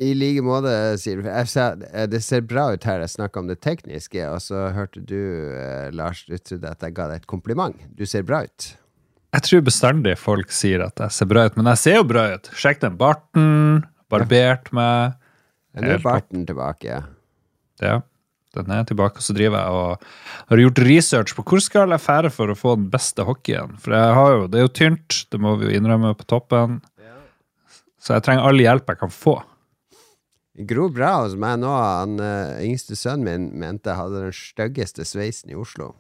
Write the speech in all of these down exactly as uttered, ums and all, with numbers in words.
I like måte, sier du. Jeg sa, det ser bra ut her, jeg snakker om det tekniske, og så hørte du, eh, Lars, du trodde at jeg ga deg et kompliment. Du ser bra ut. Jeg tror bestandig folk sier at jeg ser bra ut, men jeg ser jo bra ut. Sjekk den barten, barbert meg. Nå er barten tilbake. Ja, den er tilbake, og så driver jeg og har gjort research på hvor skal jeg fære for å få den beste hockeyen. For jeg har jo, det er jo tynt, det må vi jo innrømme på toppen. Så jeg trenger all hjelp jeg kan få. Det gror bra hos meg nå. Han uh, yngste sønnen min mente jeg hadde den styggeste sveisen i Oslo.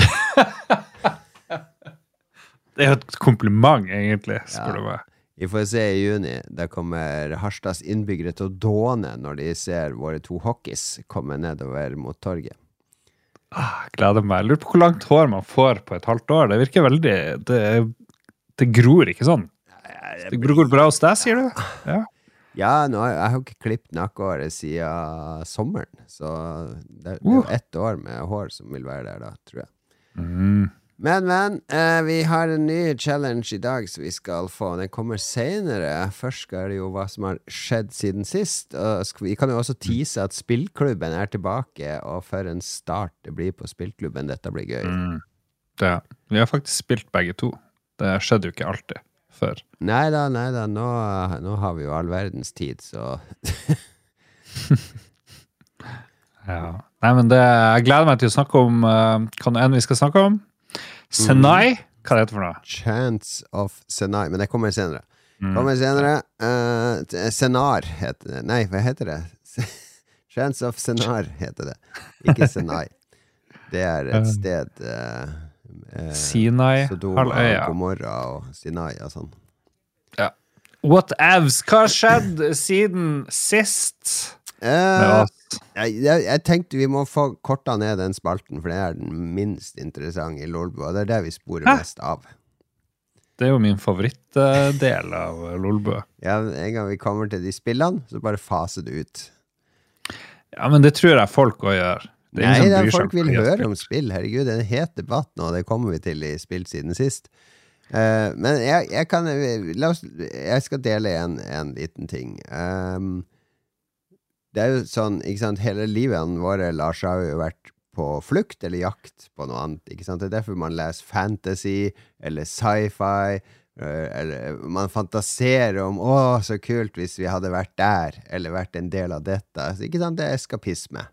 Det er jo et kompliment, egentlig, spør du meg. Vi får se i juni. Da kommer Harstads innbyggere til å dåne når de ser våre to hockeys komme nedover mot torget. Ah, gleder meg. Jeg lurer på hvor langt hår man får på et halvt år. Det virker veldig... Det, det gror ikke sånn. Det gror bra hos deg, sier du? Ja. Ja, nå, jeg har ikke klippet nakkehåret siden sommeren, så det, det er jo ett år med hår som vil være der da, tror jeg. Mm. Men, men, eh, vi har en ny challenge i dag som vi skal få. Den kommer senere. Først skal det jo hva som har skjedd siden sist. Og vi kan jo også tease at spillklubben er tilbake, og for en start det blir på spillklubben. Dette blir gøy. Mm. Det, vi har faktisk spilt begge to. Det skjedde jo ikke alltid før. Neida, neida, nå, nå har vi jo all verdens tid, så... Ja. Nei, men det, jeg gleder meg til å snakke om, uh, hva enn vi skal snakke om? Senai? Hva er det for noe? Chance of Senai, men det kommer senere. Mm. Kommer senere. Uh, Senar heter det. Nei, hva heter det? Chance of Senar heter det. Ikke Senai. Det er et sted... Uh, Eh, Sinai, Sodoma, halvøya. Gomorra og Sinai og sånn. Ja. What evs? Hva har skjedd siden sist? Eh, jeg, jeg, jeg tenkte vi må få korta ned den spalten, for det er den minst interessante i Lolbua, og det er det vi sporer Hæ? mest av. Det er jo min favorittdel av Lolbua. Ja, en gang vi kommer til de spillene, så bare faser det ut. Ja, men det tror jeg folk også gjør. Det Nei, det er folk vil høre om spill. Herregud, det er en het debatt nå, det kommer vi til i spill siden sist. Uh, men jeg, jeg kan la oss, jeg skal dele en, en liten ting. Um, det er jo sånn, ikke sant, hele livet våre, Lars, har jo vært på flukt eller jakt på noe annet, ikke sant? Det er derfor man leser fantasy eller sci-fi, uh, eller man fantaserer om, åh, så kult hvis vi hadde vært der, eller vært en del av dette. Så, ikke sant, det er eskapisme.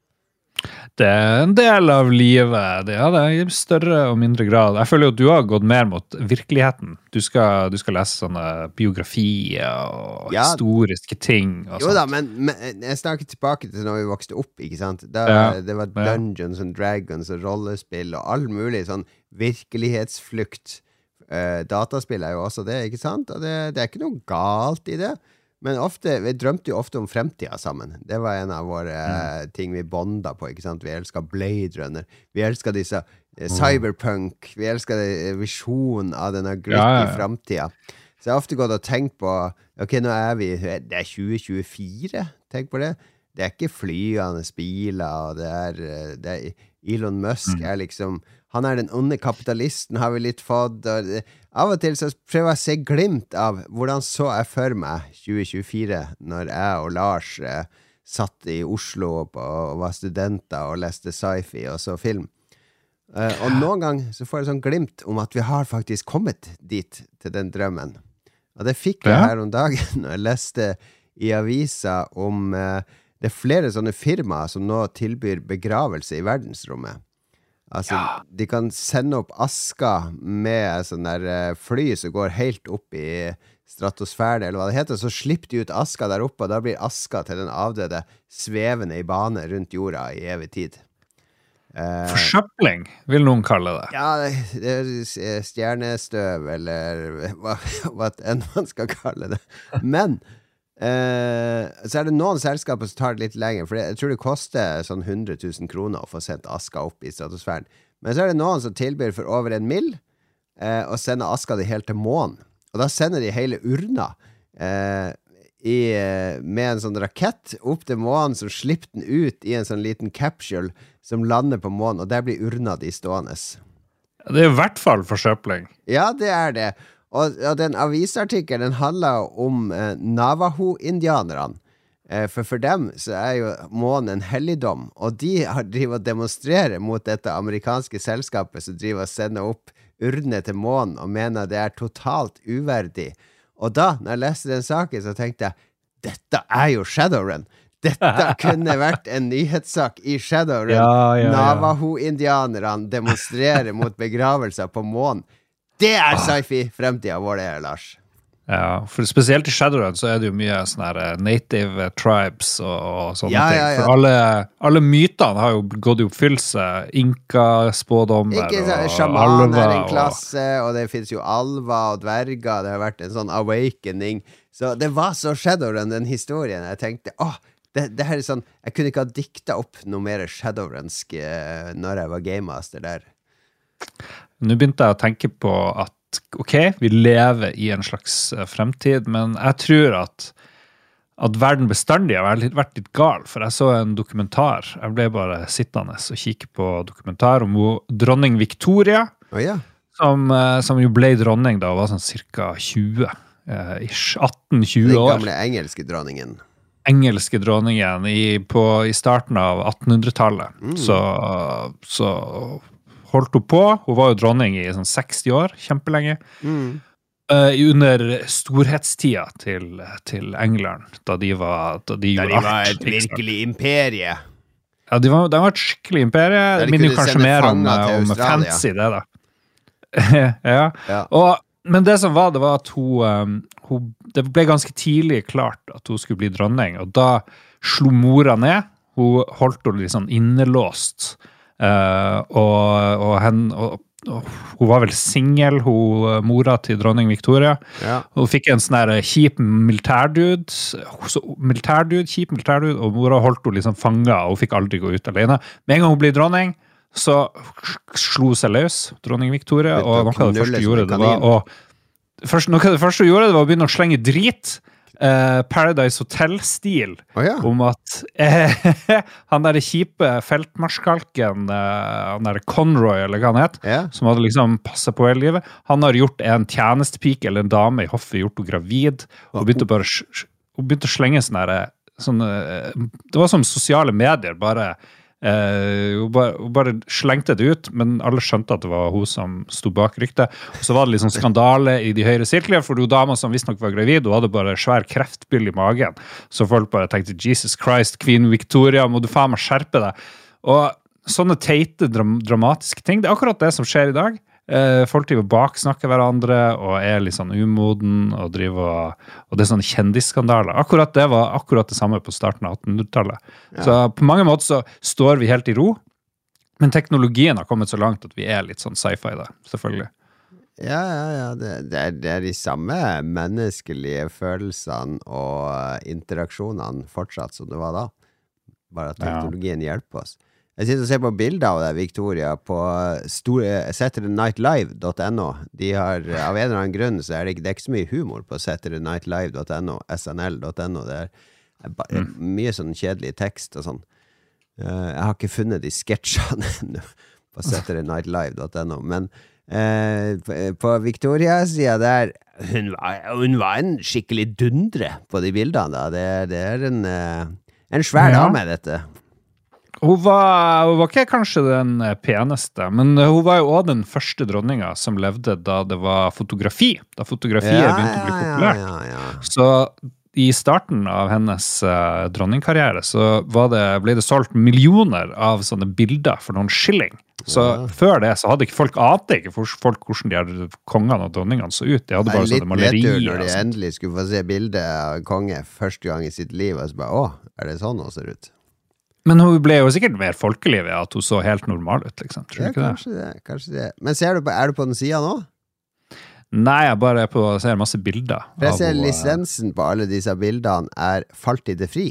Det er en del av livet, det er det i større og mindre grad. Jeg føler jo at du har gått mer mot virkeligheten. Du skal, du skal lese sånne biografier og ja, historiske ting og jo sånt. Da, men, men jeg snakker tilbake til når vi vokste opp, ikke sant? Da, ja, det var Dungeons ja. and Dragons og rollespill og all mulig sånn virkelighetsflukt. Uh, dataspill er jo også det, ikke sant? Og det, det er ikke noe galt i det. Men ofte, vi drømte jo ofte om fremtiden sammen. Det var en av våre mm. ting vi bonda på, ikke sant? Vi elsket Blade Runner. Vi elsket disse eh, cyberpunk. Vi elsket visjonen av denne gritty ja, ja, ja. fremtiden. Så jeg har ofte gått og tenkt på, ok, nå er vi, det er tjue tjuefire, tenk på det. Det er ikke flyende biler, og det er, det er Elon Musk mm. er liksom, han er den onde kapitalisten, har vi litt fått, og det, av og til så prøver jeg å se glimt av hvordan så jeg for meg tjue tjuefire, når jeg og Lars eh, satt i Oslo og, og var studenter og leste sci-fi og så film. Eh, og noen gang så får jeg sånn glimt om at vi har faktisk kommet dit til den drømmen. Og det fikk jeg her om dagen når jeg leste i avisa om eh, det er flere sånne firmaer som nå tilbyr begravelse i verdensrommet. Altså, ja. de kan sende opp aska med sånn der fly som går helt opp i stratosfæren, eller hva det heter, så slipper de ut aska der oppe, og da blir aska til den avdøde svevende i bane rundt jorda i evig tid. Uh, Forsøpling, vil noen kalle det. Ja, det er stjernestøv, eller hva, hva enn man skal kalle det. Men Uh, så er det noen selskaper som tar det litt lenger, for jeg tror det koster sånn hundre tusen kroner å få sendt aska opp i stratosfæren. Men så er det noen som tilbyr for over en mill uh, og sender aska det helt til månen. Og da sender de hele urna uh, i, uh, med en sånn rakett opp til månen, som slipper den ut i en sånn liten capsule som lander på månen, og der blir urna de stående. Det er i hvert fall forsøpling. Ja, det er det. Og, og den avisartikkelen, den handler om eh, Navajo-indianerne, Eh, For for dem så er jo månen en helligdom, og de har drivet og demonstrerer mot dette amerikanske selskapet som driver og sender opp urner til månen og mener det er totalt uverdig. Og da, når jeg leste den saken, så tenkte jeg, dette er jo Shadowrun. Dette kunne vært en nyhetssak i Shadowrun. Ja, ja, ja. Navajo-indianerne demonstrerer mot begravelser på månen. Det er sci-fi fremtiden vår, det er, Lars. Ja, for spesielt i Shadowrun så er det jo mye sånne her native tribes og, og sånne Ja, ting. ja, ja. For alle, alle mytene har jo gått i oppfyllelse. Inka-spådommer Ikke sant, og sjaman er en og- klasse, og det finnes jo alver og dverger. Det har vært en sånn awakening. Så det var så Shadowrun, den historien. Jeg tenkte, åh, det, det her er sånn, jeg kunne ikke ha dikta opp noe mer Shadowrunsk eh, når jeg var gamemaster der. Nå begynte jeg å tenke på at ok, vi lever i en slags eh, fremtid, men jeg tror at at verden bestandig har vært litt, vært litt gal, for jeg så en dokumentar. Jeg ble bare sittende og kikke på dokumentar om hun, dronning Victoria, Å ja. som, eh, som jo ble dronning da, hun var sånn cirka tjue, eh, ish, atten tjue Den år. gamle engelske dronningen. Engelske dronningen i, på, i starten av attenhundretallet. Mm. Så, så holdt hun på. Hun var jo dronning i sånn seksti år, kjempelenge. Mm. Uh, under storhetstida til, til England, da de var da de Da gjorde de var alt, et ikke sant? virkelig imperie. Ja, de var, de var et skikkelig imperie. Da de Det minner jo kunne kanskje sende mer om, fanger til om Australia. fancy, det da. ja. Ja. Og, men det som var, det var at hun, um, hun det ble ganske tidlig klart at hun skulle bli dronning, og da slo mora ned. Hun holdt henne litt sånn innelåst, uh, og, og, hen, og, og hun var vel singel, hun mora til dronning Victoria. Ja. Hun fikk en sånn her kjip militærdude, så militærdude, kjip militærdude, og mora holdt henne liksom fanget, og hun fikk aldri gå ut alene. Med en gang hun ble dronning, så slo hun seg løs, dronning Victoria, Begynte og å noe av det knulle første som hun gjorde, en det var kanin. å først, noe av det første hun gjorde, det var å begynne å slenge drit, eh, Paradise Hotel-stil, Å ja. om at eh, han der kjipe feltmarskalken, eh, han der Conroy, eller hva han het, Ja. som hadde liksom passet på hele livet, han har gjort en tjenestepike eller en dame i hoffet, gjort henne gravid, og begynte bare hun begynte å slenge sånne, her, sånne det var som sosiale medier, bare Uh, hun, bare, hun bare slengte det ut, men alle skjønte at det var hun som stod bak ryktet. Og så var det liksom skandale i de høyre sirkler, for hun dama som visst nok var gravid, hun hadde bare svær kreftbyll i magen. Så folk bare tenkte, Jesus Christ, Queen Victoria, må du faen meg skjerpe deg. Og sånne teite, dram dramatiske ting, det er akkurat det som skjer i dag. Uh, folk driver baksnakker hverandre, og er litt sånn umoden, og driver, og det er sånne kjendisskandaler. Akkurat det var akkurat det samme på starten av attenhundretallet. Ja. Så på mange måter så står vi helt i ro, men teknologien har kommet så langt at vi er litt sånn sci-fi da, selvfølgelig. Ja, ja, ja. Det, det, er, det er de samme menneskelige følelsene og interaksjonene fortsatt som det var da. Bare at teknologien hjelper oss. Jeg sitter og ser på bilder av det, Victoria, på saturday night live dot no. De har, av en eller annen grunn, så er det ikke, det er ikke så mye humor på saturday night live dot no, S N L dot no. Det er bare, mm. mye sånn kjedelig tekst og sånn. Uh, jeg har ikke funnet de sketsjene ennå på saturday night live dot no, men uh, på Victorias sida der, hun var, hun var en skikkelig dundre på de bildene da. Det, det er en, uh, en svær Ja. dame, dette. Hun var, hun var ikke kanskje den peneste, men hun var jo også den første dronninga som levde da det var fotografi, da fotografiet Ja, begynte å bli ja, ja, populært. ja, ja. Så i starten av hennes uh, dronningkarriere så var det, ble det solgt millioner av sånne bilder for noen skilling. Så Ja. før det så hadde ikke folk ante ikke for folk hvordan de her kongene og dronningene så ut. De hadde Det er bare litt sånne malerier. nedtur når og de sånt. endelig skulle få se bildet av en konge første gang i sitt liv, og så bare, åh, er det sånn hun ser ut? Men hun ble jo sikkert mer folkelig ved at hun så helt normal ut, liksom. Tror du Ja, ikke det? kanskje det, kanskje det. Men ser du på, er du på den siden nå? Nei, jeg bare er på, ser masse bilder. For jeg av ser henne. lisensen på alle disse bildene er falt i det fri,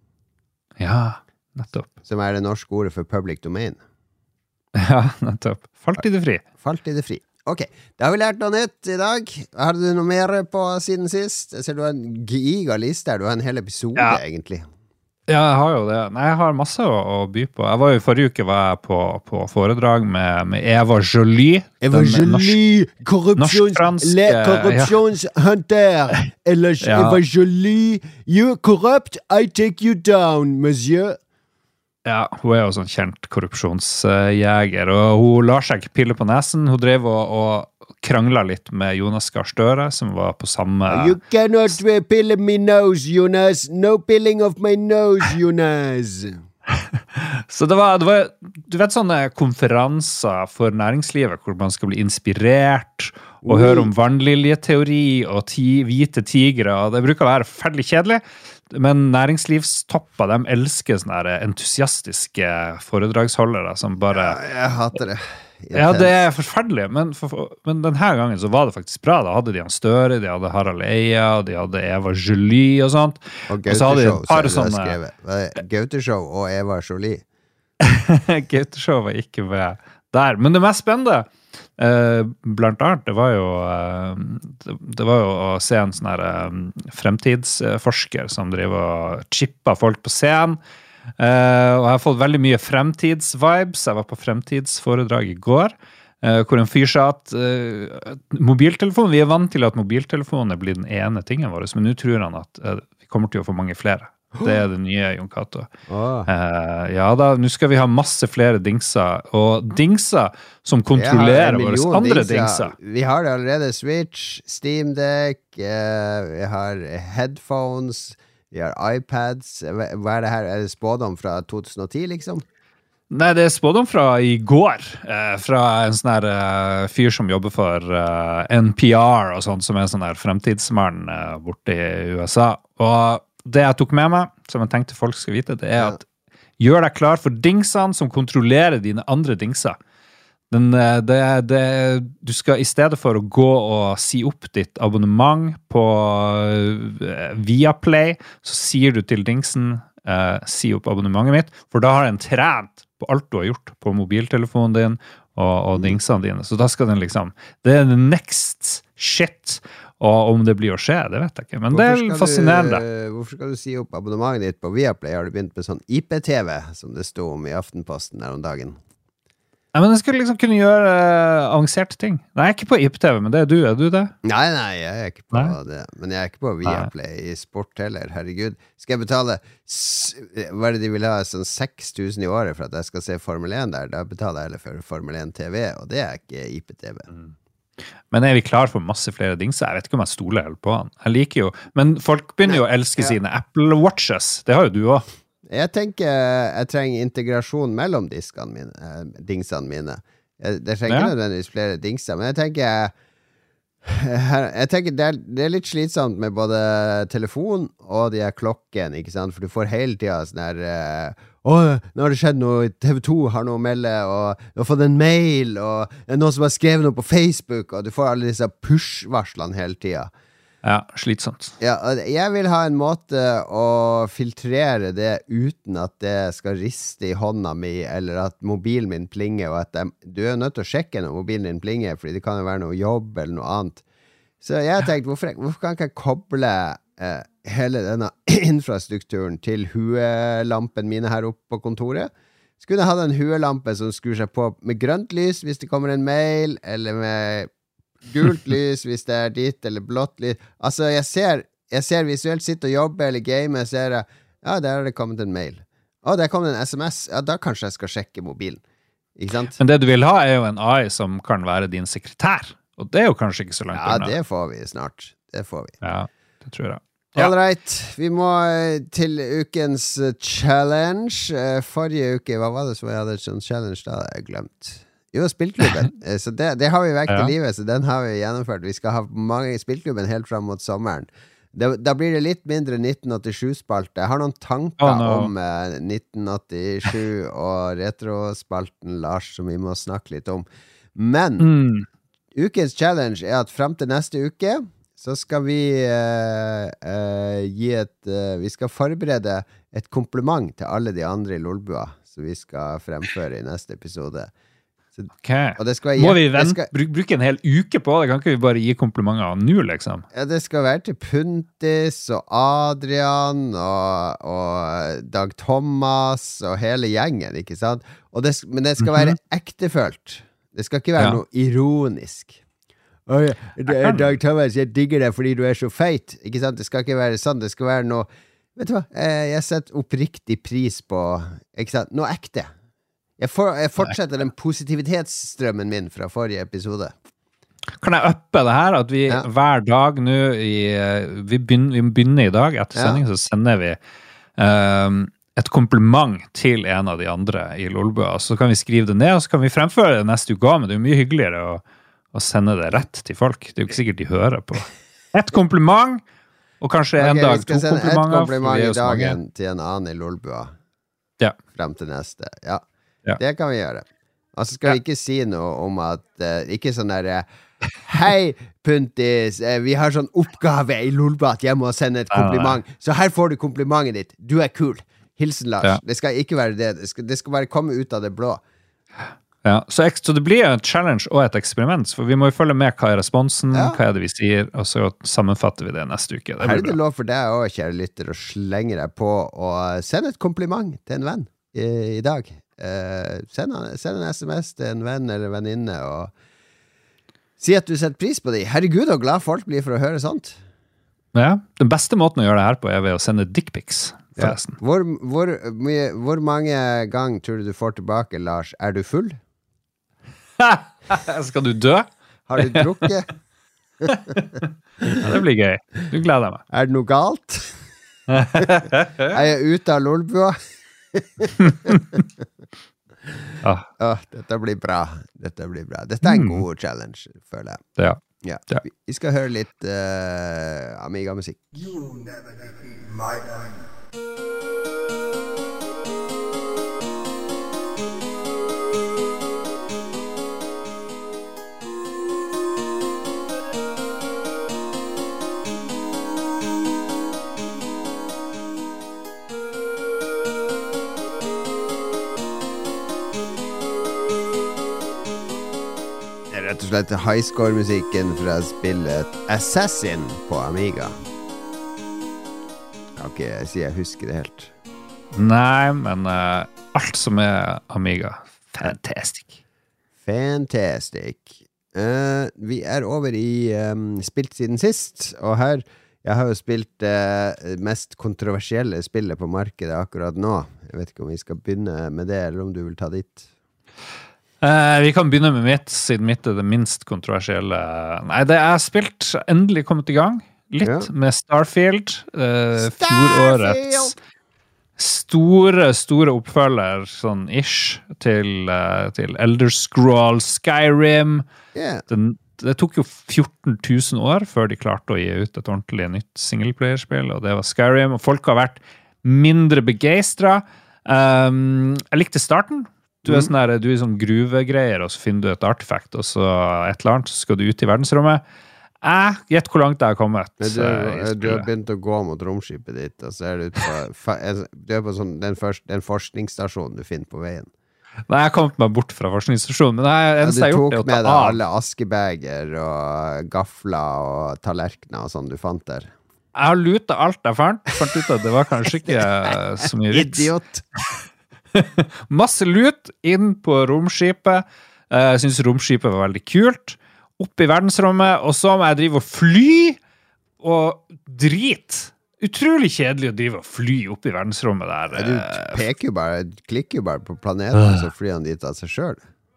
Ja, nettopp. som er det norske ordet for public domain. Ja, nettopp. Falt i det fri. Falt i det fri. Ok, da har vi lært noe nytt i dag. Har du noe mer på siden sist? Jeg ser du har en giga liste her, du har en hel episode Ja. egentlig. Ja, jeg har jo det. Nei, jeg har masse å, å by på. Jeg var jo, forrige uke var jeg på, på foredrag med, med Eva Jolie. Eva Jolie, korrupsjons, le, korrupsjonshunter. Eller ja. Eva Jolie, you're corrupt, I take you down, monsieur. Ja, hun er jo sånn kjent korrupsjonsjeger, og hun lar seg ikke pille på nesen. Hun drev og, og krangla litt med Jonas Gahr Støre, som var på samme... You cannot pille my nose, Jonas. No pilling of my nose, Jonas. Så det var, det var, du vet sånne konferanser for næringslivet, hvor man skal bli inspirert, og mm. høre om vannliljeteori og ti, hvite tigre, og det bruker å være ferdig kjedelig, men næringslivstopper, de elsker sånne entusiastiske foredragsholdere som bare... Ja, jeg hater det. Ja, det er forferdelig, men, for, men denne gangen så var det faktisk bra. Da hadde de han Støre, de hadde Harald Eia, de hadde Eva Jolie og sånt. Og Gauteshow, så er det sånne... skrevet. Gauteshow og Eva Jolie. Gauteshow var ikke med der. Men det mest spennende, eh, blant annet, det var jo, eh, det, det var jo å se en sånn her eh, fremtidsforsker som driver og chipper folk på scenen. Uh, og jeg har fått veldig mye fremtidsvibes. Jeg var på fremtidsforedrag i går, uh, hvor en fyr sa at uh, mobiltelefon, vi er vant til at mobiltelefonen blir den ene tingen vår, men nå tror han at uh, vi kommer til å få mange flere. Det er det nye Jon Cato. Oh. Uh, ja da, nå skal vi ha masse flere dingser, og dingser som kontrollerer våre andre dingser. dingser. Vi har det allerede, Switch, Steam Deck, uh, vi har headphones, vi har iPads. Hva er det her? Er det spådom fra to tusen og ti, liksom? Nei, det er spådom fra i går. Eh, fra en sånn her eh, fyr som jobber for eh, N P R og sånt, som er en sånn her fremtidsmann eh, borte i U S A. Og det jeg tok med meg, som jeg tenkte folk skal vite, det er at gjør deg klar for dingsene som kontrollerer dine andre dingser. Den, det, det, du skal i stedet for å gå og si opp ditt abonnement på uh, Viaplay, så sier du til dingsen, uh, si opp abonnementet mitt, for da har den trent på alt du har gjort på mobiltelefonen din og, og dingsene dine. Så da skal den liksom, det er the next shit, og om det blir å skje, det vet jeg ikke, men hvorfor det er fascinerende. Du, hvorfor skal du si opp abonnementet ditt på Viaplay? Har du begynt med sånn I P T V, som det stod om i Aftenposten her om dagen? Nei, men jeg skulle liksom kunne gjøre uh, avanserte ting. Nei, jeg er ikke på I P T V, men det er du, er du det? Nei, nei, jeg er ikke på nei. det. Men jeg er ikke på Viaplay i sport heller, herregud. Skal jeg betale, hva er det de vil ha, sånn seks tusen i året for at jeg skal se Formel én der? Da betaler jeg heller for Formel én T V, og det er ikke I P T V. Mm. Men er vi klar for masse flere dingser? Jeg vet ikke om jeg stoler helt på han. Jeg liker jo, men folk begynner jo å elske ja. sine Apple Watches. Det har jo du også. Jeg tenker jeg trenger integrasjon mellom diskene mine, eh, dingsene mine. Jeg, jeg trenger ikke ja. nødvendigvis flere dingser, men jeg tenker jeg, jeg tenker det er, det er litt slitsomt med både telefon og de her klokken, ikke sant? For du får hele tiden sånn her eh, å, nå har det skjedd noe, T V to har noe å melde, og du har fått en mail, og noen som har skrevet noe på Facebook, og du får alle disse push-varslene hele tiden. Ja, slitsomt. Ja, jeg vil ha en måte å filtrere det uten at det skal riste i hånda mi, eller at mobilen min plinger, og at jeg, du er nødt til å sjekke når mobilen din plinger, fordi det kan jo være noe jobb eller noe annet. Så jeg tenkte, hvorfor, hvorfor kan jeg ikke koble eh, hele denne infrastrukturen til huelampen mine her oppe på kontoret? Så kunne jeg hatt en huelampe som skrur seg på med grønt lys hvis det kommer en mail, eller med gult lys hvis det er ditt, eller blått lys. Altså, jeg ser, jeg ser visuelt sitte og jobbe eller game, jeg ser, ja, der har det kommet en mail. Å, der kom en S M S. Ja, da kanskje jeg skal sjekke mobilen. Ikke sant? Men det du vil ha er jo en A I som kan være din sekretær, og det er jo kanskje ikke så langt ja, unna. Ja, det får vi snart. Det får vi. Ja, det tror jeg. Ja. All right, vi må til ukens challenge. Forrige uke, hva var det som jeg hadde et sånt challenge da? Jeg har glemt. Jo, spillklubben. Så det, det har vi vekt ja. i livet, så den har vi gjennomført. Vi skal ha mange i spillklubben helt frem mot sommeren. Det, da blir det litt mindre nitten åttisju-spalte. Jeg har noen tanker oh, no. om eh, nitten åttisju og retrospalten, Lars, som vi må snakke litt om. Men mm. ukens challenge er at frem til neste uke så skal vi eh, eh, gi et eh, vi skal forberede et kompliment til alle de andre i Lolbua, som vi skal fremføre i neste episode. Så, Okay. og det skal være Må vi hjert- det vente, skal, bru- bruke en hel uke på det? Kan ikke vi bare gi komplimenter nå, liksom? ja, det skal være til Puntis og Adrian og, og Dag Thomas og hele gjengen, ikke sant? Og det, sk- men det skal være ektefølt. Det skal ikke være Ja. noe ironisk. Oi, det er Dag Thomas, jeg digger deg fordi du er så feit. Ikke sant? Det skal ikke være sånn. Det skal være noe, vet du hva, Eh, jeg setter oppriktig pris på, ikke sant? Noe ekte. Jeg, for, jeg fortsetter den positivitetsstrømmen min fra forrige episode. Kan jeg uppe det her, at vi Ja. hver dag nå i, eh, vi, begynner, vi begynner i dag, etter Ja. sending, så sender vi ehm, et kompliment til en av de andre i Lolbua, så kan vi skrive det ned, og så kan vi fremføre det neste uke, men det er jo mye hyggeligere å, å sende det rett til folk. Det er jo ikke sikkert de hører på. Et kompliment, og kanskje en Ok, dag vi to skal sende et komplimenter. for kompliment vi er i jo så mange. dagen til en annen i Lolbua. Ja. Frem til neste. Ja, Ja. det kan vi gjøre. Og så skal Ja. vi ikke si noe om at eh, ikke sånn derre Hei, Puntis, eh, vi har sånn oppgave i Lolbua at jeg må sende et Nei, nei, nei. kompliment. Så her får du komplimentet ditt. Du er kul. Hilsen Lars. Ja. Det skal ikke være det. Det skal, det skal bare komme ut av det blå. Ja, så, ek- så det blir jo et challenge og et eksperiment, for vi må jo følge med hva er responsen, Ja. hva er det vi sier, og så sammenfatter vi det neste uke. Det Her er blir det bra. lov for deg òg, kjære lytter, å slenge deg på og sende et kompliment til en venn i, i dag. Eh, send, han- send en S M S til en venn eller venninne og si at du setter pris på dem. Herregud, og glad folk blir for å høre sånt. Ja, den beste måten å gjøre det her på er ved å sende dickpics, Ja. forresten. Hvor, hvor, mye, hvor mange ganger tror du du får tilbake, Lars? Er du full? Skal du dø? Har du drukket? Ja, det blir gøy. Du gleder meg. Er det noe galt? Er jeg ute av Lolbua? Ah, Åh, dette blir bra. Dette blir bra. Dette er en god challenge, føler jeg. det, ja. Ja. Ja. Vi- Vi skal høre litt eh, Amiga-musikk. You'll never defeat my gun. Det er rett og slett highscore-musikken fra spillet Assassin på Amiga. Jeg kan ikke si jeg husker det helt. Nei, men eh, alt som er Amiga, fantastic. Fantastic. Eh, vi er over i um, spilt siden sist, og her jeg har jo spilt det mest kontroversielle spillet på markedet akkurat nå. Jeg vet ikke om vi skal begynne med det, eller om du vil ta ditt. Eh, vi kan begynne med mitt, siden mitt er det minst kontroversielle. Nei, det er spilt, endelig kommet i gang. Litt Ja. med Starfield. eh, Starfield! Fjorårets store, store oppfølger, sånn ish, til, eh, til Elder Scroll Skyrim. Yeah. Den, det tok jo fjorten tusen år før de klarte å gi ut et ordentlig nytt singleplayerspill, og det var Skyrim, og folk har vært mindre begeistra. Um, jeg likte starten. Du er sånn der, du er i sånn gruvegreier, og så finner du et artefakt, og så et eller annet, så skal du ut i verdensrommet. Jeg, gjett hvor langt jeg har kommet. Men du, eh, i du har spillet. begynt å gå mot romskipet ditt, og så er du ute på, fa- en- du er på sånn, den, første, den forskningsstasjonen du finner på veien. Nei, jeg har kommet meg bort fra forskningsstasjonen, men det Ja, eneste du jeg har gjort, tok er å med ta deg av. alle askebeger og gafler og tallerkener og sånn du fant der. Jeg har luta alt jeg fant. Fant ut at det var kanskje ikke eh, så mye vits. Idiot! Masse lut inn på romskipet. Eh, Jeg synes romskipet var veldig kult. Opp i verdensrommet, og så må jeg drive og fly og drit. Utrolig kjedelig å drive og fly opp i verdensrommet der. Ja, du Eh, peker jo bare, klikker jo bare på planeten, så flyr han dit av seg sjøl.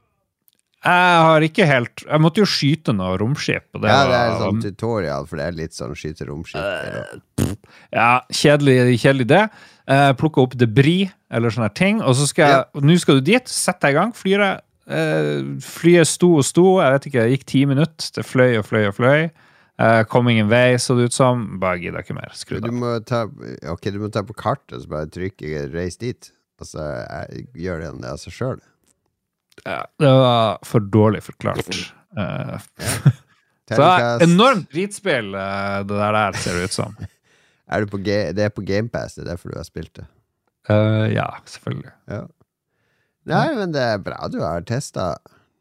Jeg har ikke helt Jeg måtte jo skyte noe romskip. Og det Ja, var, det er sånn tutorial, for det er litt sånn skyte romskip. eller- Ja, kjedelig, kjedelig det. Eh, plukke opp debris eller sånne her ting. Og så skal jeg, og nå skal du dit, sett deg i gang, flyr jeg. Eh, flyet sto og sto, jeg vet ikke, det gikk ti minutter. Det fløy og fløy og fløy. Eh, kom ingen vei, så det ut som. Bare gidder ikke mer. Skru Du det av. må ta, ok, du må ta på kartet og så bare trykke 'reis dit'. Og så jeg, gjør den det av seg sjøl. Ja, det var for dårlig forklart. Eh, så Terningkast. enormt dritspill, eh, det der der, ser det ut som. Er du på G, det er på GamePass, det er derfor du har spilt det. Eh, ja, selvfølgelig. Ja. Nei, men det er bra du har testa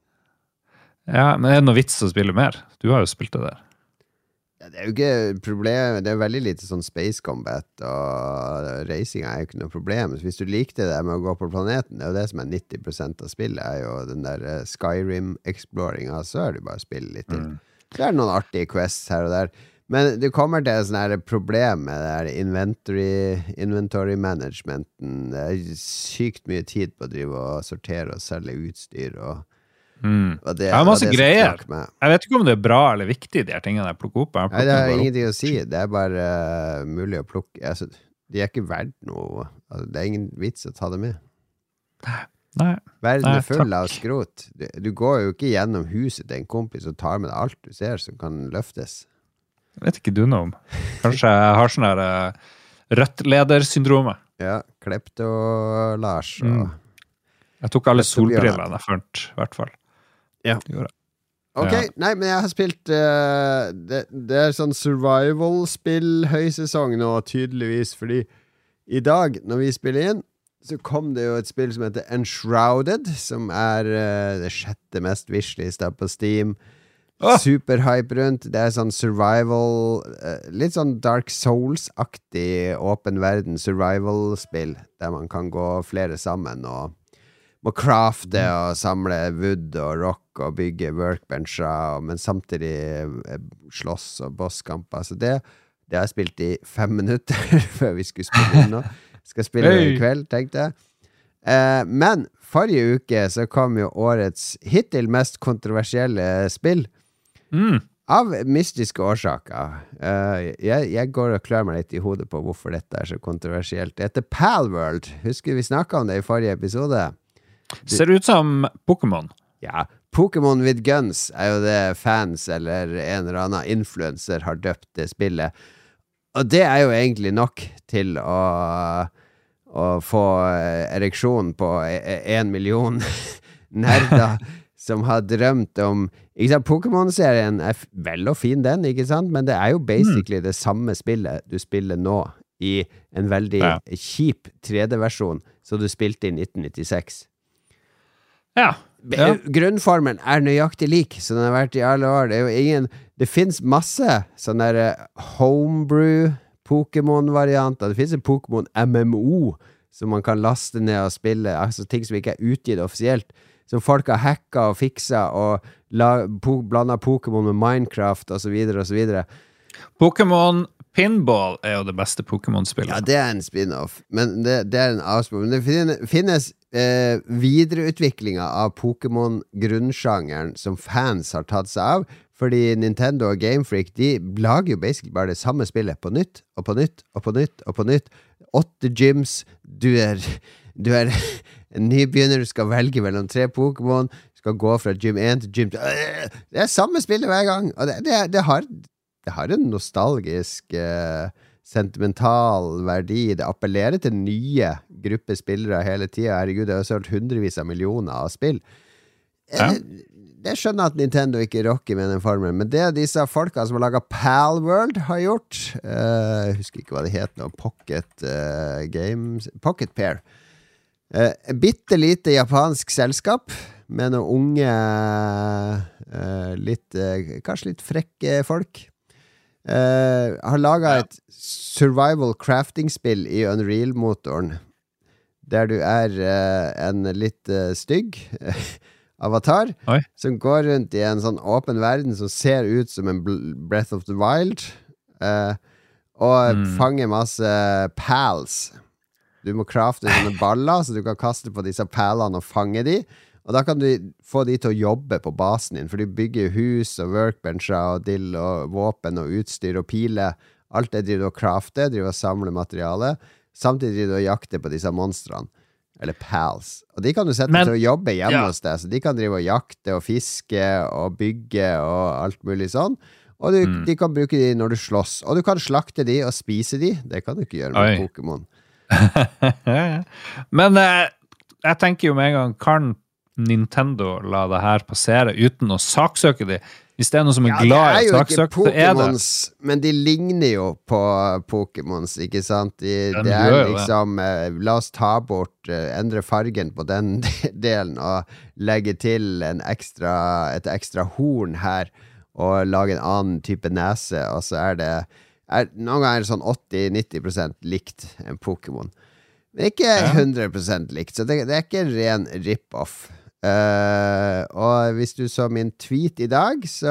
Ja, men er det noe vits å spille mer? Du har jo spilt det der. Ja, det er jo ikke problem. Det er veldig lite sånn space combat, og racing er jo ikke noe problem. Så hvis du likte det med å gå på planeten, det er jo det som er nitti prosent av spillet, er jo den der Skyrim-exploringa, så er det bare å spille litt til. Mm. Så er det noen artige quests her og der. Men du kommer til et sånn her problem med det her inventory, inventory managementen. Det er sykt mye tid på å drive og sortere og selge utstyr og Mm. Og det, jeg har masse og det greier. Jeg vet ikke om det er bra eller viktig, de her tingene jeg plukker opp. Jeg Nei, det har ingenting å si. Det er bare uh, mulig å plukke. Altså, de er ikke verdt noe. Altså, det er ingen vits å ta det med. Nei. Verden Nei, er full takk. av skrot. Du, du går jo ikke gjennom huset til en kompis og tar med deg alt du ser som kan løftes. Vet ikke du noe om. Kanskje jeg har sånn her uh, rødt-leder-syndromet. Ja, Klepto-Lars og mm. Jeg tok alle solbrillene jeg fant, i hvert fall. Ja. Ok, ja. Nei, men jeg har spilt uh, det, det er sånn survival-spill høysesong nå, tydeligvis, fordi i dag, når vi spiller inn, så kom det jo et spill som heter Enshrouded, som er uh, det sjette mest wishlista på Steam. Oh. Superhype rundt. Det er sånn survival, uh, litt sånn Dark Souls-aktig åpen verden survival-spill, der man kan gå flere sammen og må crafte og samle wood og rock og bygge workbencher, men samtidig slåss og bosskamper. Så det, det har jeg spilt i fem minutter før vi skulle spille inn nå. Skal spille hey. I kveld, tenkte jeg. Eh, men forrige uke så kom jo årets hittil mest kontroversielle spill. Mm. Av mystiske årsaker. Uh, jeg, jeg går og klør meg litt i hodet på hvorfor dette er så kontroversielt. Det heter Palworld. Husker vi snakket om det i forrige episode? Du, Ser ut som Pokémon. Ja, Pokémon with Guns er jo det fans eller en eller annen influencer har døpt det spillet. Og det er jo egentlig nok til å, å få ereksjon på en million nerder som har drømt om ikke sant, Pokémon-serien er vel og fin den, ikke sant? Men det er jo basically mm. det samme spillet du spiller nå i en veldig ja. Kjip tre D-versjon som du spilte i nitten nittiseks. Ja. ja. Grunnformen er nøyaktig lik, så den har vært i alle år. Det er jo ingen Det finnes masse sånne der homebrew Pokémon-varianter. Det finnes en Pokémon M M O som man kan laste ned og spille, altså ting som ikke er utgitt offisielt, som folk har hacka og fiksa og la, po, blanda Pokémon med Minecraft og så videre og så videre. Pokémon Pinball er jo det beste Pokémon-spillet. Ja, det er en spin-off, men det, det er en avspilling. Men det finnes eh, videreutviklinger av Pokémon-grunnsjangeren som fans har tatt seg av, fordi Nintendo og Game Freak, de lager jo basically bare det samme spillet på nytt, og på nytt, og på nytt, og på nytt. Åtte gyms, du er, du er en nybegynner, du skal velge mellom tre Pokémon, du skal gå fra gym én til gym to. Det er samme spillet hver gang, og det, det, det har... Det har en nostalgisk, eh, sentimental verdi. Det appellerer til nye grupper spillere hele tiden. Herregud, det har solgt hundrevis av millioner av spill. Ja. Jeg, jeg skjønner at Nintendo ikke rocker med den formen, men det disse folka som har laget Palworld har gjort, eh, jeg husker ikke hva det heter nå, Pocket eh, Games, Pocket Pair. Eh, bitte lite japansk selskap med noen unge, eh, litt, eh, kanskje litt frekke folk. Uh, har laget ja. Et survival crafting-spill i Unreal-motoren der du er uh, en litt uh, stygg avatar Oi. Som går rundt i en sånn åpen verden som ser ut som en Breath of the Wild uh, og mm. fanger masse pals. Du må crafte sånne baller så du kan kaste på disse palene og fange de. Og da kan du få de til å jobbe på basen din, for du bygger hus og workbencher og dill og våpen og utstyr og piler. Alt det driver du og crafter, driver og samler materiale. Samtidig driver du og jakter på disse monstrene, eller pals. Og de kan du sette Men, til å jobbe hjemme ja. Hos deg, så de kan drive og jakte og fiske og bygge og alt mulig sånn. Og du, mm. de kan bruke de når du slåss. Og du kan slakte de og spise de. Det kan du ikke gjøre med Oi. Pokémon. Men eh, jeg tenker jo med en gang, kan Nintendo la det her passere uten å saksøke de? Hvis det er noe som er Ja, glad det i er jo ikke saksøkt, så er det. Pokémons, men de ligner jo på Pokémons, ikke sant? De, Ja, det de er gjør jo det. liksom eh, La oss ta bort eh, endre fargen på den delen og legge til en ekstra, et ekstra horn her og lage en annen type nese, og så er det er, noen ganger er det sånn åtti til nitti prosent likt en Pokémon. Men ikke hundre prosent likt, så det, det er ikke en ren rip-off. Uh, og hvis du så min tweet i dag, så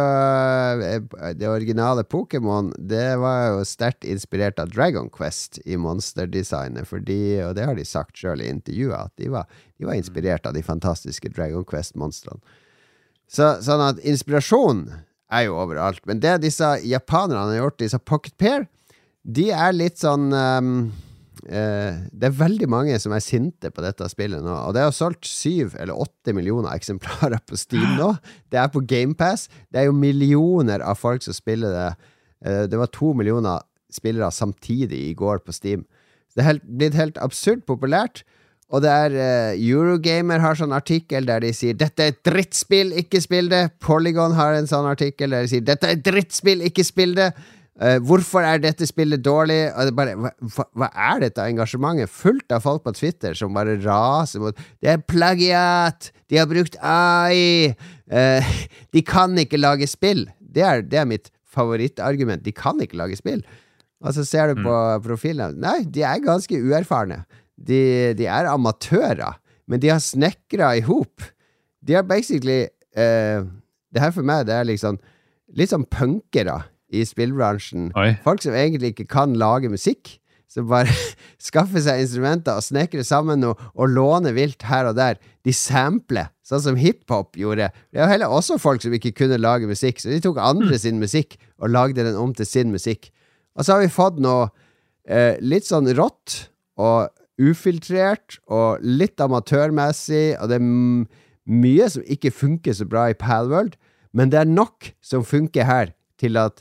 uh, det originale Pokémon, det var jo sterkt inspirert av Dragon Quest i monsterdesignet, fordi, og det har de sagt selv i intervjuet, at de var, de var inspirert av de fantastiske Dragon Quest-monstrene. Så, sånn at inspirasjon er jo overalt, men det disse japanerne har gjort, disse Pocket Pair, de er litt sånn... Um, Uh, det er veldig mange som er sinte på dette spillet nå, og det har solgt syv eller åtte millioner eksemplarer på Steam nå. Det er på Game Pass. Det er jo millioner av folk som spiller det. Uh, det var to millioner spillere samtidig i går på Steam. Det er helt, blitt helt absurd populært. Og det er uh, Eurogamer har sånn artikkel der de sier dette er et drittspill, ikke spill det. Polygon har en sånn artikkel der de sier dette er et drittspill, ikke spill det. Uh, hvorfor er dette spillet dårlig? Og det bare, hva, hva er dette engasjementet? Fullt av folk på Twitter som bare raser mot det er plagiat! De har brukt A I! Uh, de kan ikke lage spill! Det er, det er mitt favorittargument. De kan ikke lage spill. Og så ser du på mm. profilen. Nei, de er ganske uerfarne. De, de er amatører, men de har snekret i hop. De har basically uh, det her for meg, det er liksom litt sånn punkere i spillbransjen. Oi. Folk som egentlig ikke kan lage musikk, som bare skaffer seg instrumenter og snekrer sammen noe, og låner vilt her og der. De sampler, sånn som hiphop gjorde. Det er jo heller også folk som ikke kunne lage musikk, så de tok andre sin musikk og lagde den om til sin musikk. Og så har vi fått noe eh, litt sånn rått og ufiltrert og litt amatørmessig, og det er m- mye som ikke funker så bra i Palworld, men det er nok som funker her til at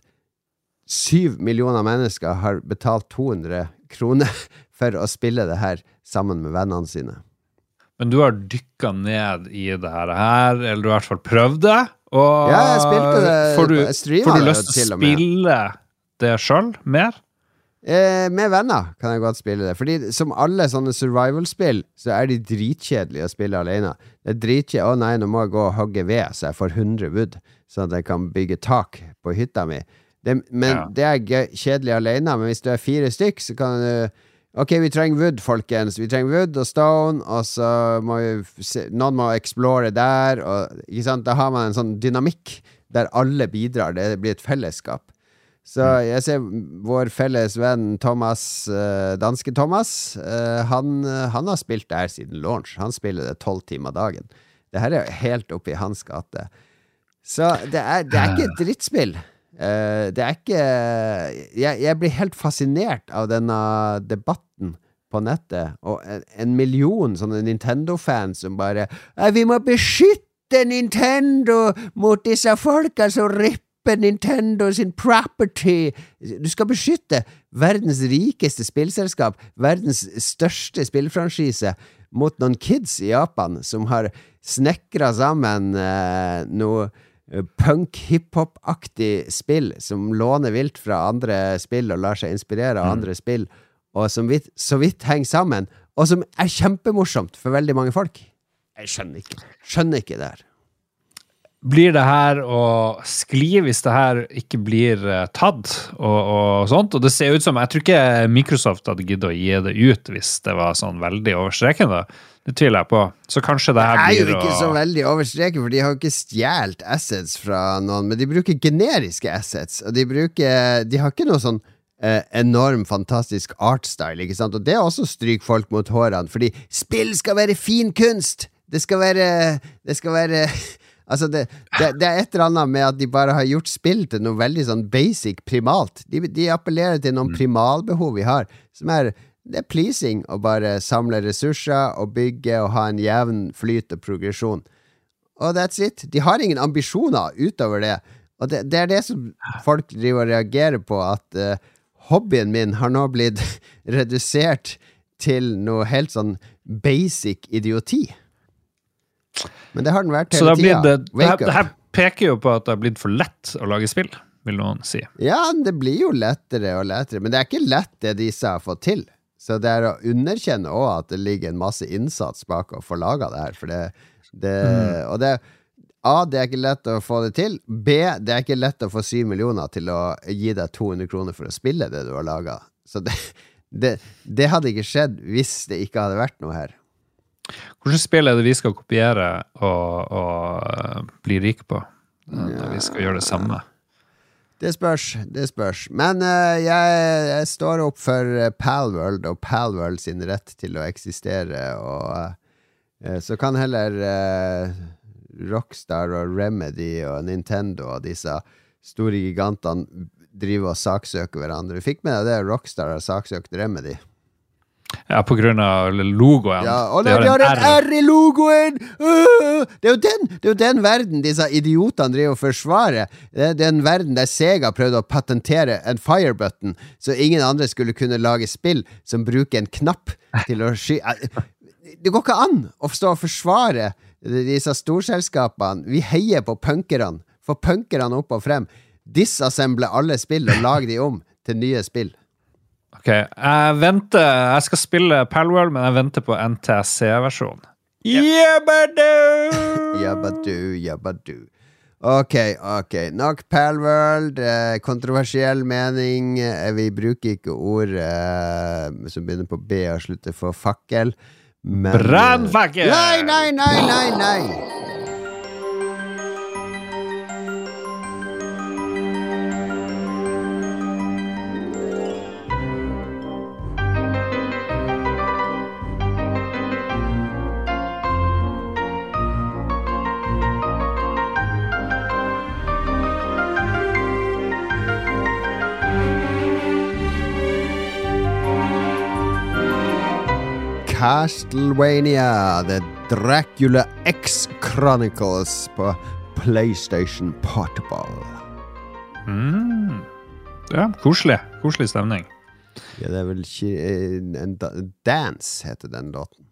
syv millioner mennesker har betalt to hundre kroner for å spille det her sammen med vennene sine. Men du har dykket ned i det her, eller du har i hvert fall prøvd det, og ja, jeg spilte det, får du, jeg får du lyst til å spille det selv mer? Eh, med venner kan jeg godt spille det, fordi som alle sånne survival-spill, så er de dritkjedelige å spille alene. Det er dritkjedelig, å nei, nå må jeg gå og hogge ved, så jeg får hundre wood, så at jeg kan bygge tak på hytta mi. Det, men ja. Det er gøy, kjedelig alene, men hvis du er fire stykk, så kan du ok, vi trenger wood, folkens, vi trenger wood og stone, og så må vi se, noen må explore der, og ikke sant, da har man en sånn dynamikk der alle bidrar, det blir et fellesskap. Så jeg ser vår felles venn Thomas, uh, danske Thomas, uh, han, uh, han har spilt det her siden launch, han spiller det tolv timer dagen. Det her er helt oppe i hans gate. Så det er, det er ikke et drittspill. Uh, det er ikke jeg, jeg blir helt fascinert av denne debatten på nettet, og en, en million sånne Nintendo-fans som bare vi må beskytte Nintendo mot disse folka som ripper Nintendo sin property. Du skal beskytte verdens rikeste spillselskap, verdens største spillfranchise, mot noen kids i Japan som har snekret sammen uh, noe punk, hiphop-aktig spill som låner vilt fra andre spill og lar seg inspirere av mm. andre spill, og som vidt, så vidt henger sammen, og som er kjempemorsomt for veldig mange folk. Jeg skjønner ikke. Skjønner ikke det her. Blir det her å skli hvis det her ikke blir uh, tatt og, og sånt? Og det ser ut som, jeg tror ikke Microsoft hadde giddet å gi det ut hvis det var sånn veldig overstrekende. Det tviler jeg på. Så kanskje det her blir å... Det er jo ikke å... så veldig overstreket, for de har jo ikke stjert assets fra noen, men de bruker generiske assets, og de bruker... De har ikke noe sånn eh, enorm, fantastisk artstyle, ikke sant? Og det er også stryk folk mot hårene, fordi spill skal være fin kunst! Det skal være... Det skal være... Altså, det, det, det er et eller annet med at de bare har gjort spill til noe veldig sånn basic, primalt. De, de appellerer til noen primalbehov vi har, som er... Det er pleasing å bare samle ressurser og bygge og ha en jevn flyt og progresjon. Og that's it. De har ingen ambisjoner utover det. Og det, det er det som folk driver og reagerer på, at uh, hobbyen min har nå blitt redusert til noe helt sånn basic idioti. Men det har den vært hele tida. Det, det, her, det, her, peker jo på at det har blitt for lett å lage spill, vil noen si. Ja, det blir jo lettere og lettere, men det er ikke lett det disse har fått til. Så det er å underkjenne også at det ligger en masse innsats bak å få laget det her, for det, det mm. og det A, det er ikke lett å få det til. B, det er ikke lett å få syv millioner til å gi deg to hundre kroner for å spille det du har laget. Så det, det, det hadde ikke skjedd hvis det ikke hadde vært noe her. Hvordan spill er det vi skal kopiere og, og bli rik på? Når vi skal gjøre det samme? Det spørs, det spørs. Men uh, jeg, jeg står opp for Palworld og Palworld sin rett til å eksistere, og uh, så kan heller uh, Rockstar og Remedy og Nintendo og disse store gigantene drive og saksøke hverandre. Fikk med deg det Rockstar har saksøkt Remedy? Ja, på grunn av logoen. Ja, og det, de har en R i logoen! Uh, det, er jo den, det er jo den verden disse idiotene driver og forsvarer. Det er den verden der Sega prøvde å patentere en fire button, så ingen andre skulle kunne lage spill som bruker en knapp til å sky... Det går ikke an å stå og forsvare disse storselskapene. Vi heier på punkerne. Få punkerne opp og frem. Disassemble alle spill og lag de om til nye spill. Ok, jeg venter, jeg skal spille Palworld, men jeg venter på N T S C-versjonen. Jabbadu! Jabbadu, jabbadu. Ok, ok. Nok Palworld, eh, kontroversiell mening. Eh, vi bruker ikke ord eh, som begynner på B og slutter for fakkel. Men, Brannfakkel! Nei, nei, nei, nei, nei! Castlevania, The Dracula X Chronicles på PlayStation Portable. Mm. Ja, koselig. Koselig stemning. Ja, det er vel ikke en, en Dance heter den låten.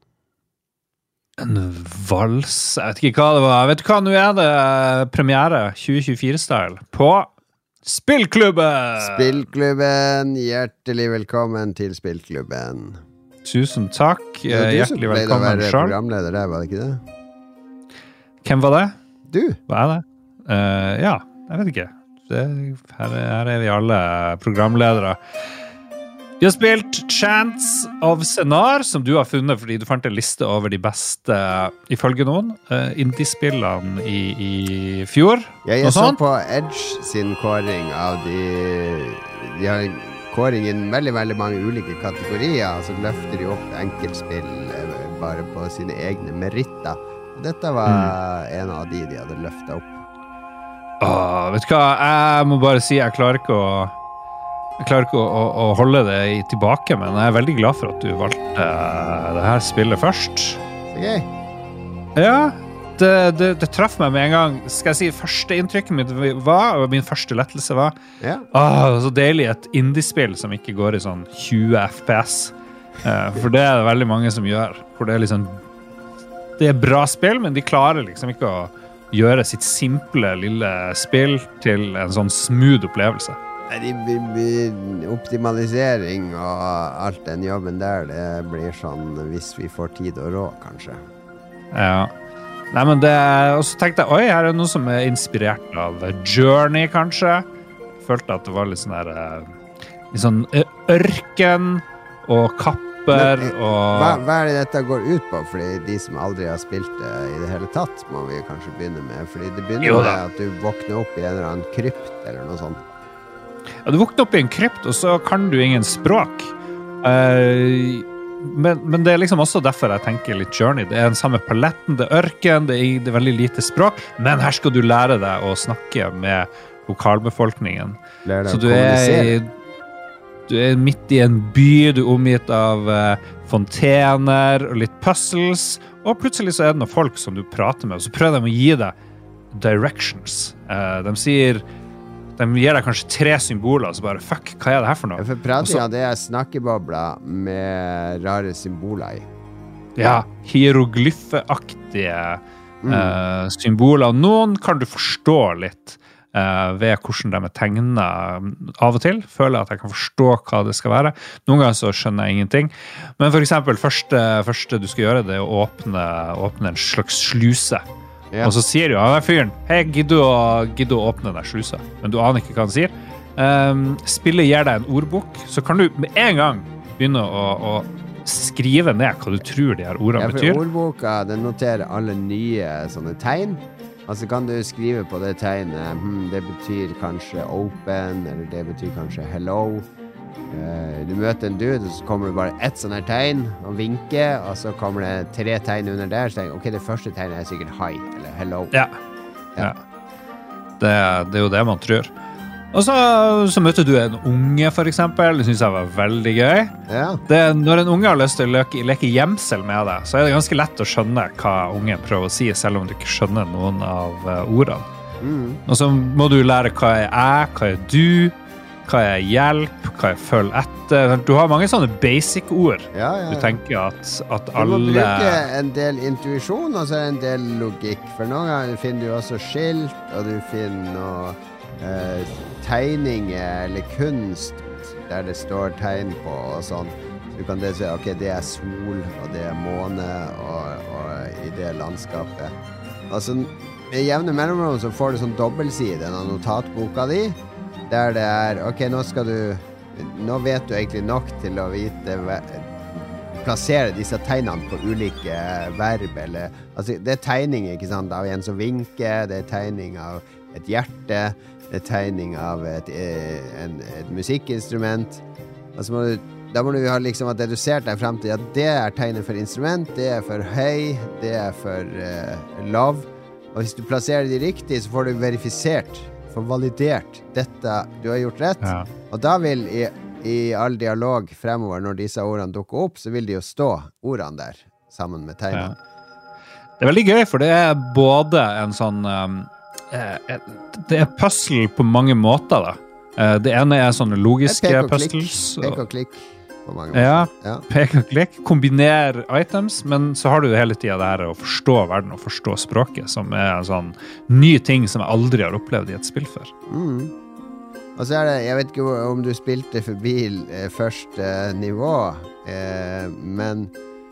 En vals? Jeg vet ikke hva det var. Vet du hva, nå er det premiere tjue tjuefire-style på Spillklubben! Spillklubben, hjertelig velkommen til Spillklubben. Tusen takk. Hjertelig velkommen selv. Du som pleide å være programleder der, var det ikke det? Hvem var det? Du. Hva er det? Uh, ja, jeg vet ikke. Det, her, her er vi alle programledere. Vi har spilt Chants of Senar, som du har funnet fordi du fant en liste over de beste, ifølge noen, uh, indie-spillene i, i fjor. Ja, jeg så på Edge sin kåring av de... De har kåring i veldig, veldig mange ulike kategorier, altså løfter de opp enkeltspill bare på sine egne meritter. Dette var mm. en av de de hadde løftet opp. Åh, vet du hva, jeg må bare si jeg klarer ikke å jeg klarer ikke å, å, å holde det tilbake, men jeg er veldig glad for at du valgte det her spillet først. Så gøy. Ja, det, det, det traff meg med en gang. Skal jeg si, første inntrykket mitt var, og min første lettelse var, ja. Åh, så deilig et indie-spill som ikke går i sånn tjue F P S. Uh, for det er det veldig mange som gjør. For det er liksom, det er bra spill, men de klarer liksom ikke å gjøre sitt simple lille spill til en sånn smooth opplevelse. De, de, optimalisering og alt den jobben der, det blir sånn hvis vi får tid og råd, kanskje. Ja. Nei, men det... Og så tenkte jeg, oi, her er noe som er inspirert av Journey, kanskje. Følte at det var litt sånn der... Litt sånn ørken og kapper men, og... Hva, hva er det dette går ut på? Fordi de som aldri har spilt det i det hele tatt, må vi kanskje begynne med. Fordi det begynner med at du våkner opp i en eller annen krypt, eller noe sånt. Ja, du våkner opp i en krypt, og så kan du ingen språk. Uh, men, men det er liksom også derfor jeg tenker litt Journey. Det er den samme paletten, det er ørken, det er, det er veldig lite språk, men her skal du lære deg å snakke med lokalbefolkningen. Lære deg så du er, du er midt i en by, du er omgitt av uh, fontener og litt puzzles, og plutselig så er det noen folk som du prater med, og så prøver de å gi deg directions. Uh, de sier... De gir deg kanskje tre symboler, så bare, fuck, hva er det her for noe? For prating av det er snakkebobler med rare symboler i. Ja, hieroglyfeaktige mm. eh, symboler. Noen kan du forstå litt eh, ved hvordan de er tegnet av og til. Føler jeg at jeg kan forstå hva det skal være. Noen ganger så skjønner jeg ingenting. Men for eksempel, første, første du skal gjøre, det er å åpne, åpne en slags sluse. Ja. Og så sier jo han der fyren, hei, gidder du å, gidder du å åpne den slusa? Men du aner ikke hva han sier. Um, spillet gir deg en ordbok, så kan du med en gang begynne å, å skrive ned hva du tror de her ordene ja, for betyr. Ordboka, den noterer alle nye sånne tegn. Altså kan du skrive på det tegnet, hmm, det betyr kanskje open, eller det betyr kanskje hello. Uh, du møter en dude, og så kommer det bare ett sånn her tegn, og vinker, og så kommer det tre tegn under der, så tenker ok, det første tegnet er sikkert hi, eller hello. Ja, ja. Det, det er jo det man tror. Og så, så møter du en unge, for eksempel. Det synes jeg var veldig gøy. Ja. Det, når en unge har lyst til å leke, leke gjemsel med deg, så er det ganske lett å skjønne hva ungen prøver å si, selv om du ikke skjønner noen av uh, ordene. Mm. Og så må du lære hva er jeg, hva er du, hva er hjelp, hva er følg etter. Du har mange sånne basic-ord. Ja, ja, ja. Du tenker at, at alle... Du må bruke en del intuisjon, og så er det en del logikk. For noen ganger finner du også skilt, og du finner noe... Uh, tegninger eller kunst der det står tegn på og sånn. Du kan det se, ok, det er sol og det er måne og, og i det landskapet. Altså, med jevne mellomrom så får du sånn dobbeltside av notatboka di, der det er, ok, nå skal du nå vet du egentlig nok til å vite plassere disse tegnene på ulike verb, eller, altså det er tegning, ikke sant, av en som vinker, det er tegning av et hjerte, det er tegning av et, en, et musikkinstrument. Altså må du, da må du ha liksom ha dedusert deg frem til at det er tegnet for instrument, det er for høy, det er for uh, lav. Og hvis du plasserer de riktig, så får du verifisert, får validert dette du har gjort rett. Ja. Og da vil i, i all dialog fremover, når disse ordene dukker opp, så vil de jo stå ordene der, sammen med tegnene. Ja. Det er veldig gøy, for det er både en sånn... Um det er puzzle på mange måter da. Det ene er sånne logiske puzzles. Pek og klikk på mange måter. Ja, ja. Pek og klikk. Kombiner items, men så har du hele tiden det her å forstå verden og forstå språket, som er en sånn ny ting som jeg aldri har opplevd i et spill før. Mm. Og så er det, jeg vet ikke om du spilte forbi første nivå, eh, men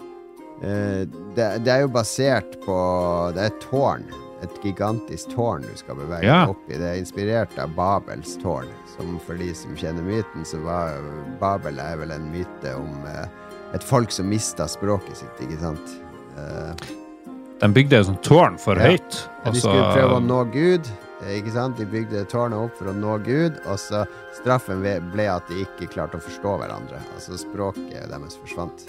eh, det, det er jo basert på, det er et tårn. Et gigantisk tårn du skal bevege ja. opp i. Det er inspirert av Babels tårn, som for de som kjenner myten, så var Babel er vel en myte om eh, et folk som mistet språket sitt, ikke sant? Eh, De bygde et sånt tårn for ja. høyt. Ja, de skulle prøve å nå Gud, ikke sant? De bygde tårnet opp for å nå Gud, og så straffen ble at de ikke klarte å forstå hverandre. Altså språket deres forsvant.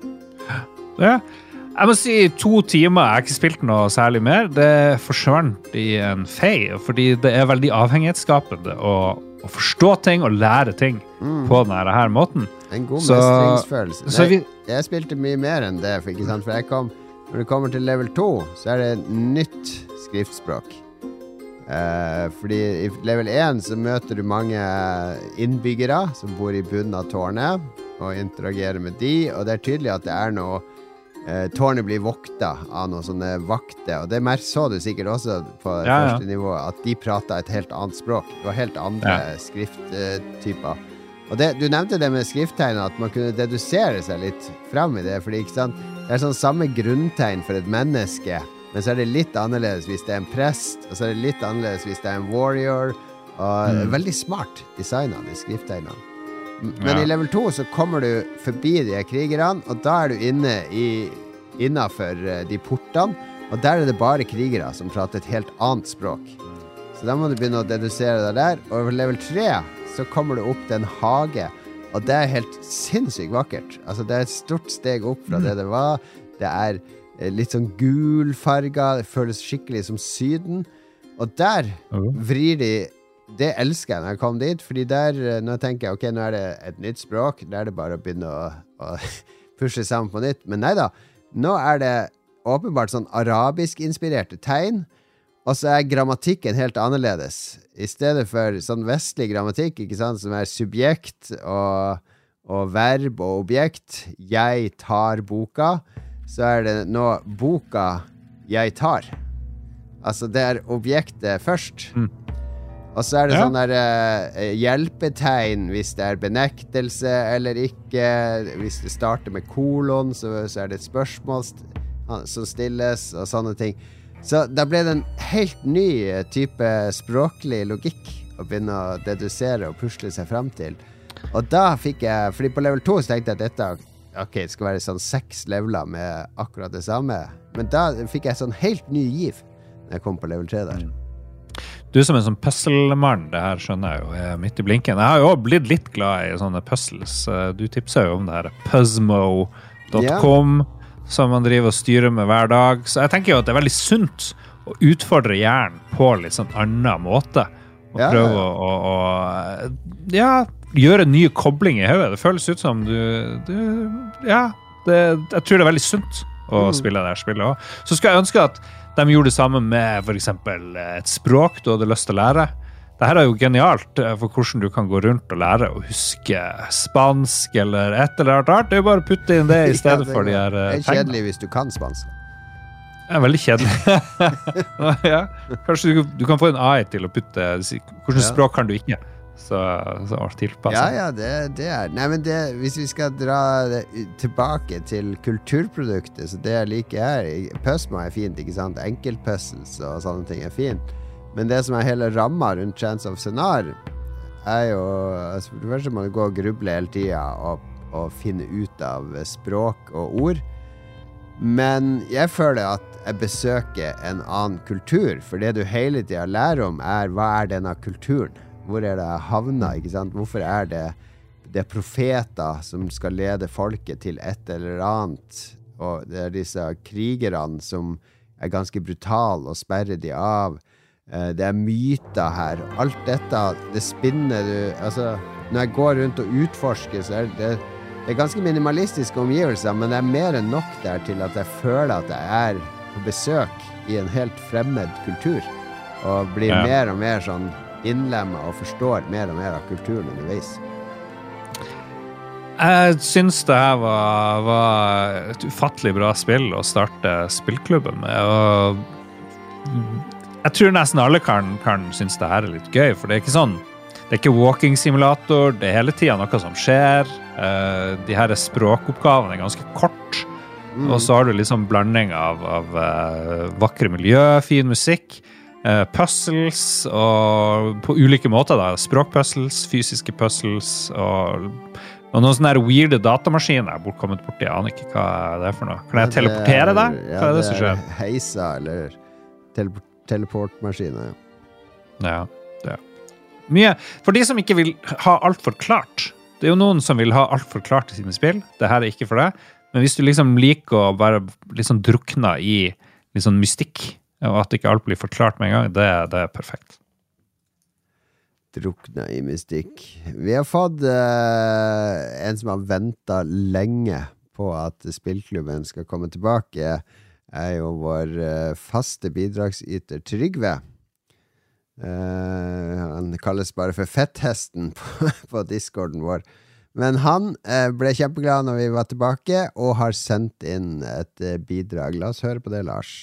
Ja. Jeg må si to timer, jeg har ikke spilt noe særlig mer. Det forsvant i en fei, fordi det er veldig avhengighetsskapende å, å forstå ting og lære ting mm. på denne her måten. En god så, mestringsfølelse. Så vi, jeg spilte mye mer enn det, for, ikke sant? For jeg kom, når du kommer til level to, så er det et nytt skriftspråk. Eh, fordi i level én så møter du mange innbyggere som bor i bunnen av tårnet, og interagerer med de, og det er tydelig at det er noe Uh, tårnet blir vokta av noen sånne vakter, og det mer så du sikkert også på det ja, første ja. nivået, at de prater et helt annet språk. Det var helt andre ja. skrifttyper. Uh, og det, du nevnte det med skrifttegn, at man kunne dedusere seg litt frem i det, fordi ikke sant? Det er sånn samme grunntegn for et menneske, men så er det litt annerledes hvis det er en prest, og så er det litt annerledes hvis det er en warrior, og mm. veldig smart designet, de skrifttegnene. Men ja. i level to så kommer du forbi de krigerne, og da er du inne i, innenfor de portene, og der er det bare krigere som prater et helt annet språk. Så da må du begynne å dedusere deg der, og i level tre så kommer du opp til en hage, og det er helt sinnssykt vakkert. Altså det er et stort steg opp fra det det var. Det er litt sånn gulfarga, det føles skikkelig som Syden, og der vrir de. Det elsker jeg når jeg kom dit, fordi der, når jeg tenker, ok, nå er det et nytt språk, der er det bare å begynne å, å pushe sammen på nytt, men nei da, nå er det åpenbart sånn arabisk-inspirerte tegn, og så er grammatikken helt annerledes. I stedet for sånn vestlig grammatikk, ikke sant, som er subjekt og, og verb og objekt, jeg tar boka, så er det nå boka jeg tar. Altså, det er objektet først. Mm. Og så er det Ja. sånn der eh, hjelpetegn hvis det er benektelse eller ikke. Hvis det starter med kolon, så, så er det et spørsmål st- som stilles, og sånne ting. Så da ble det en helt ny eh, type språklig logikk å begynne å dedusere og pusle seg frem til. Og da fikk jeg, fordi på level to så tenkte jeg at dette ok, det skal være sånn seks leveler med akkurat det samme. Men da fikk jeg sånn helt ny giv når jeg kom på level tre der. Du som en sånn puzzlemann, det her skjønner jeg jo, er midt i blinken. Jeg har jo også blitt litt glad i sånne puzzles. Du tipser jo om det her Puzzmo dot com, yeah. som man driver og styrer med hver dag. Så jeg tenker jo at det er veldig sunt å utfordre hjernen på litt sånn annen måte. Og ja, prøve ja. Å, å, å ja, gjøre nye koblinger i hodet. Det føles ut som du, du ja, det, jeg tror det er veldig sunt å mm. spille det her spillet også. Så skal jeg ønske at de gjorde det samme med for eksempel et språk du hadde lyst til å lære. Dette er jo genialt for hvordan du kan gå rundt og lære å huske spansk eller et eller annet rart. Det er jo bare å putte inn det i stedet ja, det for de her tegnene. Det er kjedelig hvis du kan spansk. Det er veldig kjedelig. ja. Kanskje du, du kan få en A I til å putte hvordan ja. Språk kan du ikke? Så, så tilpasset. Ja, ja, det, det er Nei, men det, hvis vi skal dra det tilbake til kulturproduktet, så det jeg liker her Puzzmo er fint, ikke sant? Enkeltpuzzles og sånne ting er fint. Men det som er hele ramma rundt Chants of Sennaar er jo altså, for det første må du gå og gruble hele tiden og, og finne ut av språk og ord. Men jeg føler at jeg besøker en annen kultur, for det du hele tiden lærer om er hva er denne kulturen? Hvor er det havna, ikke sant? Hvorfor er det det er profeter som skal lede folket til et eller annet? Og det er disse krigerne som er ganske brutale og sperrer de av. Det er myter her. Alt dette, det spinner du... Altså, når jeg går rundt og utforsker, så er det, det er ganske minimalistiske omgivelser, men det er mer enn nok der til at jeg føler at jeg er på besøk i en helt fremmed kultur. Og blir ja. Mer og mer sånn innlemmet og forstår mer og mer av kulturen underveis. Jeg synes det her var, var et ufattelig bra spill å starte spillklubben med, og jeg tror nesten alle kan, kan synes det her er litt gøy, for det er ikke sånn, det er ikke walking simulator, det er hele tiden noe som skjer, de her språkoppgavene er ganske kort, mm. og så har du liksom blanding av, av vakre miljø, fin musikk, Uh, puzzles og på ulike måter da, språkpuzzles, fysiske puzzles og, og noen sånne her weirde datamaskiner jeg er bortkommet bort jeg aner ikke hva det er for noe kan jeg teleportere deg? Hva ja, er det, det som skjer? Heisa eller tele- teleportmaskiner ja, det er mye, for de som ikke vil ha alt forklart det er jo noen som vil ha alt forklart i sine spill det her er ikke for deg, men hvis du liksom liker å bare liksom drukne i liksom mystikk og at ikke alt blir forklart med en gang, det, det er perfekt. Drukne i mystikk. Vi har fått uh, en som har ventet lenge på at spillklubben skal komme tilbake, er jo vår uh, faste bidragsyter Trygve. Uh, han kalles bare for Fetthesten på, på Discorden vår. Men han uh, ble kjempeglad når vi var tilbake, og har sendt inn et uh, bidrag. La oss høre på det, Lars.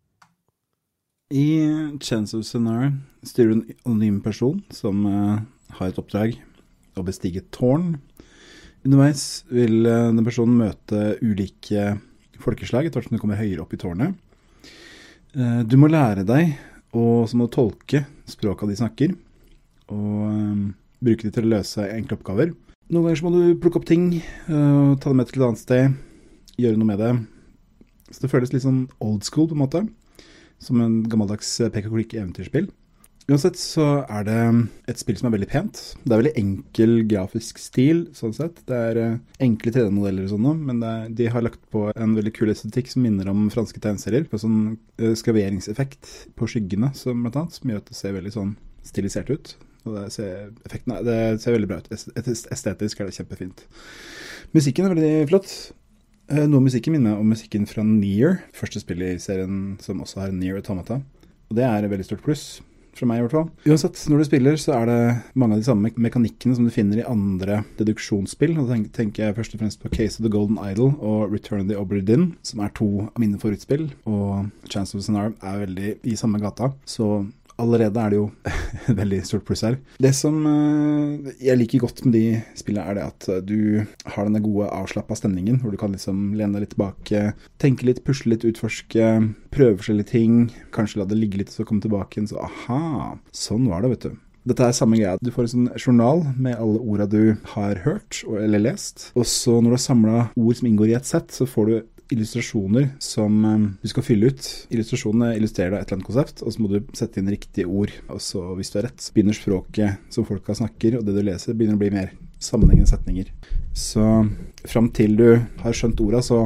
I Chants of Sennaar styrer en anonym person som uh, har et oppdrag å bestige et tårn. Underveis vil uh, den personen møte ulike folkeslag etter hvert som du kommer høyere opp i tårnet. Uh, du må lære deg, og så må du tolke språket de snakker, og uh, bruke det til å løse enkle oppgaver. Noen ganger så må du plukke opp ting, uh, ta det med til et annet sted, gjøre noe med det. Så det føles litt sånn old school på en måte. Som en gammeldags pek-og-klikk-eventyrspill. Uansett så er det et spill som er veldig pent. Det er veldig enkel grafisk stil, sånn sett. Det er enkle tre D-modeller og sånne, men det er, de har lagt på en veldig kul estetikk som minner om franske tegneserier, på sånn skraveringseffekt på skyggene, som blant annet, som gjør at det ser veldig sånn stilisert ut. Og det ser, effekten, det ser veldig bra ut. Estetisk er det kjempefint. Musikken er veldig flott. Noe musikken minner om musikken fra Nier, første spillet i serien som også har Nier Automata. Og det er et veldig stort pluss. fra meg i hvert fall. Uansett, når du spiller så er det mange av de samme mekanikkene som du finner i andre deduksjonsspill. Og da tenker jeg først og fremst på Case of the Golden Idol og Return of the Obra Dinn, som er to av mine favorittspill, og Chance of the Scenario er veldig i samme gata. Så allerede er det jo et veldig stort pluss her. Det som uh, jeg liker godt med de spillene er det at du har denne gode avslappet stemningen, hvor du kan liksom lene deg litt tilbake, tenke litt, pusle litt, utforske, prøve forskjellige ting, kanskje la det ligge litt og så komme tilbake igjen, så aha, sånn var det, vet du. Dette er samme greia. Du får en sånn journal med alle ordene du har hørt eller lest, og så når du har samlet ord som inngår i et sett, så får du illustrasjoner som um, du skal fylle ut. Illustrasjonene illustrerer et eller annet konsept, og så må du sette inn riktige ord. Og så hvis du har rett, så begynner språket som folka snakker, og det du leser begynner å bli mer sammenhengende setninger. Så frem til du har skjønt ordene, så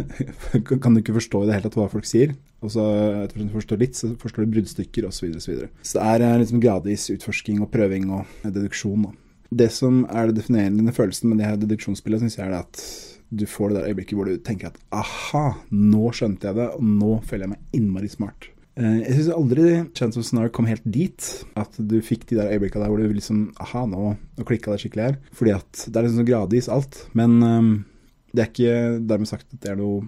kan du ikke forstå i det hele tatt hva folk sier. Og så etter at du forstår litt, så forstår du bruddstykker, og så videre, og så videre. Så det er liksom gradvis utforsking og prøving og deduksjon. Da. Det som er det definerende følelsen med det her deduksjonsspillet, synes jeg er det at du får det der øyeblikket hvor du tenker at aha, nå skjønte jeg det, og nå føler jeg meg innmari smart. Jeg synes aldri Chance of Scenario kom helt dit, at du fikk de der øyeblikkene der hvor du liksom, aha, nå, nå klikket det skikkelig her. Fordi at det er liksom så gradvis alt, men um, det er ikke dermed sagt at det er noe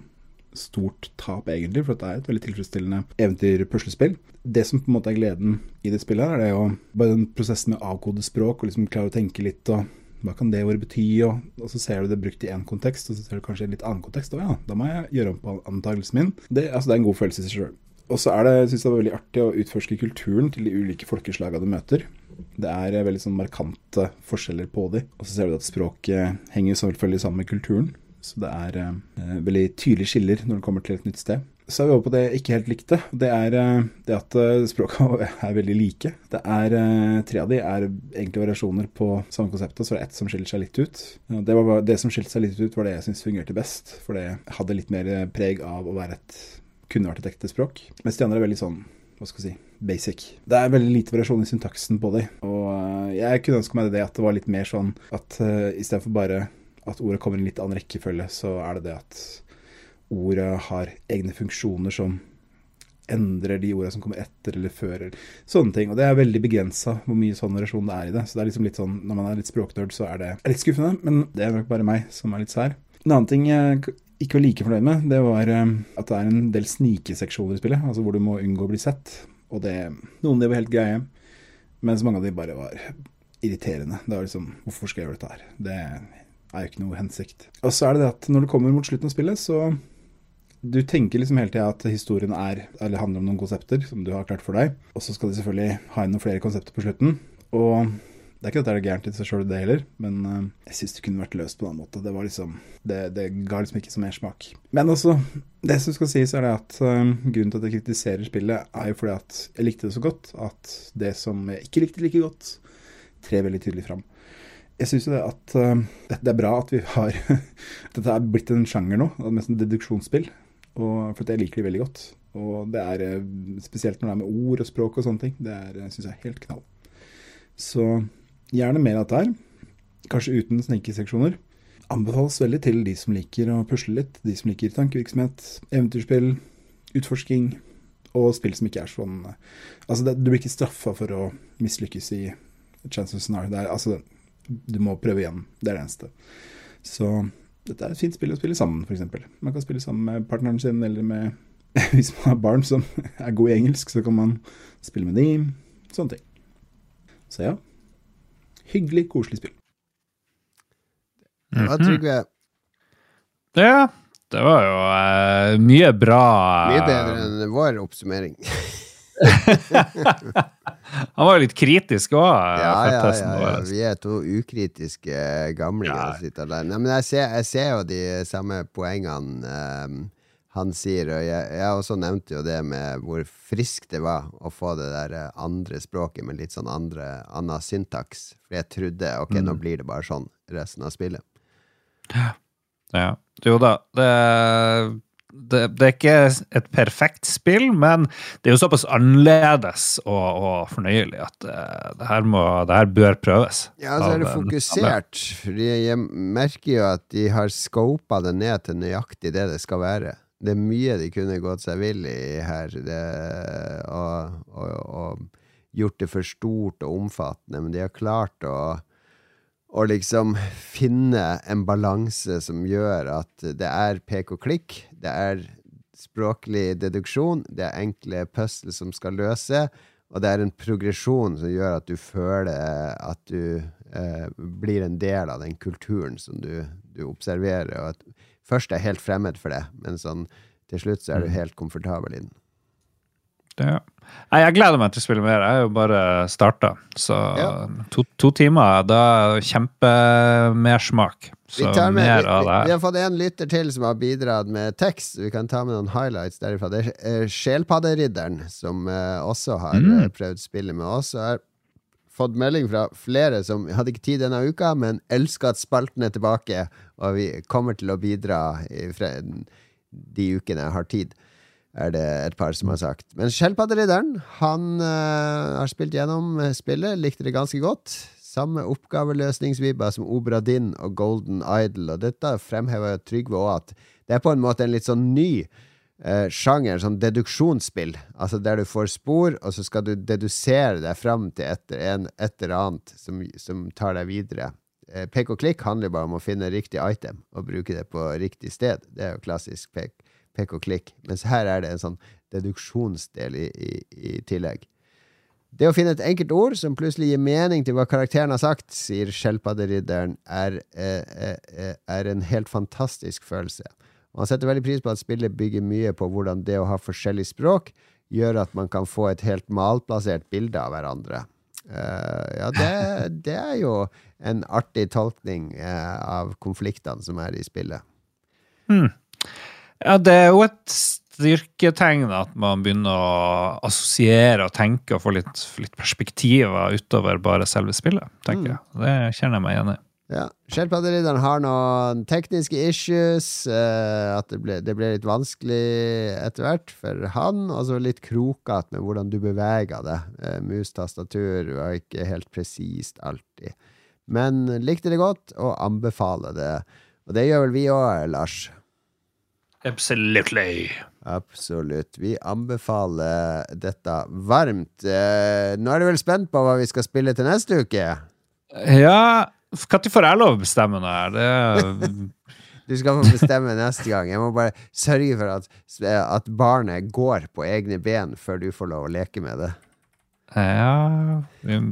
stort tap egentlig, for det er et veldig tilfredsstillende eventyr-puslespill. Det som på en måte er gleden i det spillet her, er det jo bare den prosessen med å avkode språk, og liksom klare å tenke litt, og hva kan det ordet bety, og, og så ser du det brukt i en kontekst, og så ser du kanskje i en litt annen kontekst, og ja, da må jeg gjøre om på antagelsen min. Det, altså, det er en god følelse i seg selv. Og så er det, synes jeg det var veldig artig å utforske kulturen til de ulike folkeslagene du møter. Det er veldig sånn markante forskjeller på dem, og så ser du at språket henger selvfølgelig sammen med kulturen, så det er eh, veldig tydelige skiller når du kommer til et nytt sted. Så er vi over på det jeg ikke helt likte. Det er det at språkene er veldig like. Det er, tre av de er egentlig variasjoner på samme konsept, og så er det ett som skiller seg litt ut. Det, var, det som skilte seg litt ut var det jeg synes fungerte best, for det hadde litt mer preg av å være et, kunne vært et ekte språk. Mens de andre er veldig sånn, hva skal jeg si, basic. Det er veldig lite variasjon i syntaksen på dem, og jeg kunne ønske meg det at det var litt mer sånn at uh, i stedet for bare at ordet kommer i en litt annen rekkefølge, så er det det at ordet har egne funksjoner som endrer de ordene som kommer etter eller før, eller sånne ting. Og det er veldig begrenset hvor mye sånn variasjon det er i det. Så det er liksom litt sånn, når man er litt språknørd, så er det litt skuffende, men det er nok bare meg som er litt sær. En annen ting jeg ikke var like fornøyd med, det var at det er en del snikeseksjoner i spillet, altså hvor du må unngå å bli sett. Og det, noen av de var helt greie, mens mange av de bare var irriterende. Det var liksom, hvorfor skal jeg gjøre dette her? Det er jo ikke noe hensikt. Og så er det det at når du kommer mot slutten av spillet, så du tenker liksom hele tiden at historien er, eller handler om noen konsepter som du har klart for deg, og så skal de selvfølgelig ha inn noen flere konsepter på slutten, og det er ikke at det er gærent i seg selv det heller, men uh, jeg synes det kunne vært løst på en annen måte. Det var liksom, det, det ga liksom ikke så mer smak. Men også, det som skal sies er det at uh, grunnen til at jeg kritiserer spillet er jo fordi at jeg likte det så godt, at det som jeg ikke likte like godt, trer veldig tydelig frem. Jeg synes jo det at uh, det er bra at vi har, dette er blitt en sjanger nå, mest en deduksjonsspill, og for at jeg liker det veldig godt. Og det er uh, spesielt når det er med ord og språk og sånne ting, det er, synes jeg, helt knall. Så gjerne mer av dette her, kanskje uten snikeseksjoner. Anbefales veldig til de som liker å pusle litt, de som liker tankevirksomhet, eventyrspill, utforsking, og spill som ikke er sånn, altså det, du blir ikke straffet for å mislykkes i Chance of Scenario, det er, altså du må prøve igjen, det er det eneste. Så dette er et fint spill å spille sammen, for eksempel. Man kan spille sammen med partneren sin, eller med, hvis man har barn som er god i engelsk, så kan man spille med dem, sånne ting. Så ja, hyggelig, koselig spill. Hva tror jeg? Ja, det var jo uh, mye bra. Mye bedre enn vår oppsummering. Han var jo litt kritisk også. Ja, ja, ja, ja. Vi er to ukritiske gamlinger ja. Som sitter der. Nei, men jeg ser, jeg ser jo de samme poengene um, han sier, og jeg, jeg også nevnte jo det med hvor frisk det var å få det der andre språket med litt sånn andre, annen syntaks. For jeg trodde, ok, mm. nå blir det bare sånn resten av spillet. Ja, ja. Jo da, det, det, det er ikke et perfekt spill, men det er jo såpass annerledes og, og fornøyelig at det, det, her må, det her bør prøves. Ja, så er det fokusert, fordi jeg merker jo at de har scopet det ned til nøyaktig det det skal være. Det er mye de kunne gått seg vill i her, det, og, og, og gjort det for stort og omfattende, men de har klart å, å liksom finne en balanse som gjør at det er pek og klikk, det er språklig deduksjon, det er enkle puzzle som skal løse, og det er en progresjon som gjør at du føler at du eh, blir en del av den kulturen som du, du observerer, og at først er helt fremmed for det, men sånn, til slutt så er du helt komfortabel i den. Ja. Nei, jeg gleder meg til å spille mer. Jeg er jo bare startet. Så ja. to, to timer, da er kjempe mer smak. Så vi, med, mer vi, av det. Vi har fått en lytter til som har bidratt med tekst. Vi kan ta med noen highlights derifra. Det er Sjelpadderidderen, som uh, også har mm. uh, prøvd spille med oss. Og har fått melding fra flere som hadde ikke tid denne uka, men elsker at spalten er tilbake, og vi kommer til å bidra i fre- de ukene jeg har tid. Er det et par som har sagt. Men Sjelpadderidderen, han uh, har spilt gjennom spillet, likte det ganske godt. Samme oppgaveløsningsvibber som Obra Dinn og Golden Idol, og dette fremhever Trygve også at det er på en måte en litt sånn ny uh, sjanger, sånn deduksjonsspill, altså der du får spor, og så skal du dedusere deg frem til et, en, et eller annet som, som tar deg videre. Uh, pek og klikk handler bare om å finne riktig item og bruke det på riktig sted. Det er jo klassisk pek pek og klikk, mens her er det en sånn deduksjonsdel i, i, i tillegg. Det å finne et enkelt ord som plutselig gir mening til hva karakteren har sagt, sier Sjelpadderidderen, er, er, er en helt fantastisk følelse. Og han setter veldig pris på at spillet bygger mye på hvordan det å ha forskjellig språk gjør at man kan få et helt malplassert bilde av hverandre. Uh, ja, det, det er jo en artig tolkning uh, av konfliktene som er i spillet. Hmm. Ja, det er jo et styrketegn at man begynner å assosiere og tenke og få litt, litt perspektiver utover bare selve spillet, tenker mm. jeg. Det kjenner jeg meg igjen i. Ja, Sjelpadderidderen har noen tekniske issues, uh, at det ble, det ble litt vanskelig etter hvert for han, og så litt krokat med hvordan du beveger det. Uh, mus-tastatur var ikke helt presist alltid. Men likte det godt, og anbefaler det. Og det gjør vel vi også, Lars? Absolutely. Absolutt. Vi anbefaler dette varmt. Eh, nå er du vel spent på hva vi skal spille til neste uke? Ja, kan du få jeg lov å bestemme nå her? Det... Du skal få bestemme neste gang. Jeg må bare sørge for at, at barnet går på egne ben før du får lov å leke med det. Ja,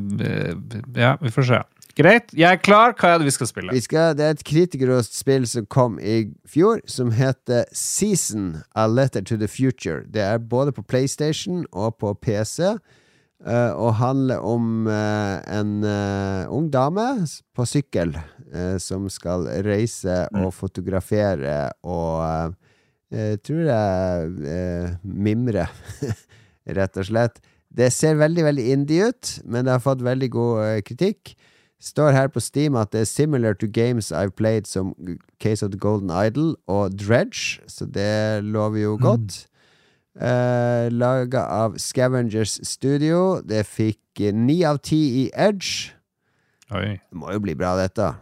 ja vi får se. Greit, jeg er klar. Hva er det vi skal spille? Vi skal, det er et kritikerrost spill som kom i fjor, som heter Season, A Letter to the Future. Det er både på PlayStation og på P C, uh, og handler om uh, en uh, ung dame på sykkel uh, som skal reise og mm. fotografere og uh, uh, tror jeg uh, mimre, rett og slett. Det ser veldig, veldig indie ut, men det har fått veldig god uh, kritikk. Står her på Steam at det er similar to games I've played som Case of the Golden Idol og Dredge, så det lover jo godt. Mm. Uh, laget av Scavengers Studio. Det fikk ni av ti i Edge. Oi. Det må jo bli bra, dette.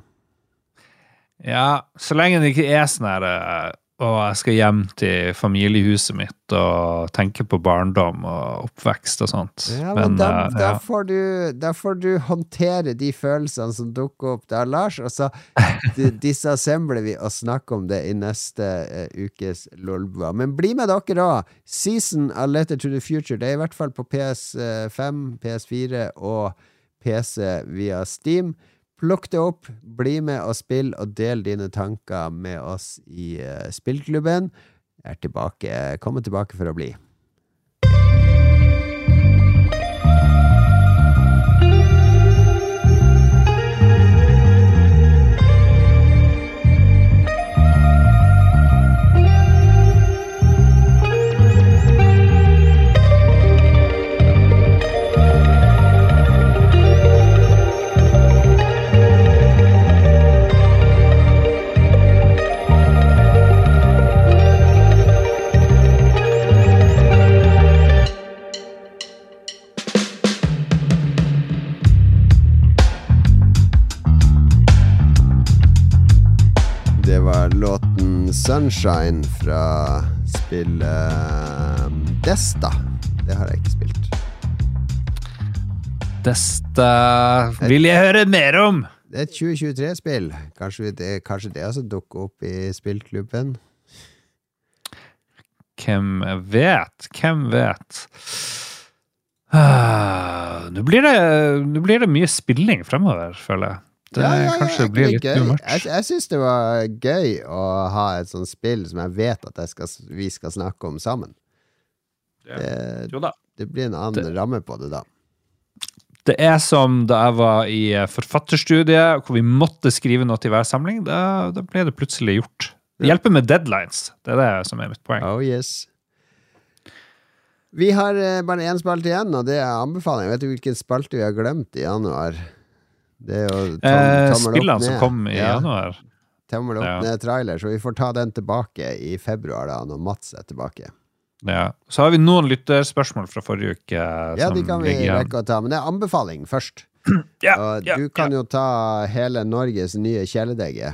Ja, så lenge det ikke er sånn her og jeg skal hjem til familiehuset mitt og tenke på barndom og oppvekst og sånt. Ja, men, men da, uh, da, ja. får du, da får du håndtere de følelsene som dukker opp der, Lars, og så disassembler vi og snakker om det i neste uh, ukes Lolbua. Men bli med dere da. Season, A Letter to the Future, det er i hvert fall på P S fem, P S fire og P C via Steam. Plukk det opp, bli med og spill, og del dine tanker med oss i uh, spillklubben. Jeg er tilbake, kommer tilbake for å bli. Låten Sunshine fra spillet Desta. Det har jeg ikke spilt. Dette vil jeg høre mer om. Det er et tjue tjuetre-spill. Kanskje det, kanskje det også dukker opp i spillklubben? Hvem vet? Hvem vet? Ah, nå blir det, nå blir det mye spilling fremover, føler jeg. Det Ja, ja, ja, kanskje det blir er litt gøy. too much. Jeg, jeg synes det var gøy å ha et sånt spill som jeg vet at jeg skal, vi skal snakke om sammen. Det, Jo da. det blir en annen Det- ramme på det da. Det er som da jeg var i forfatterstudiet, hvor vi måtte skrive noe til hver samling. Da, da ble det plutselig gjort. Det hjelper med deadlines. Det er det som er mitt poeng. Oh yes. Vi har eh, bare en spalte igjen, og det er anbefaling. Vet du hvilken spalte vi har glemt i januar? Det er jo tom, Eh, tommel opp spillene som ned. kom i Ja, januar. tommel opp Ja. ned trailer, så vi får ta den tilbake i februar da, når Mats er tilbake. Ja. Så har vi noen lytterspørsmål fra forrige uke. Ja, som de kan vi ligger igjen. rekke å ta, men det er anbefaling først. Ja, Og ja, du kan jo ta hele Norges nye kjæledegge.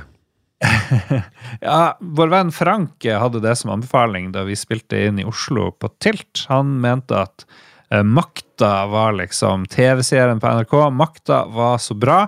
Ja, vår venn Frank hadde det som anbefaling da vi spilte inn i Oslo på Tilt. Han mente at eh, Makta var liksom T V-serien på N R K. Makta var så bra.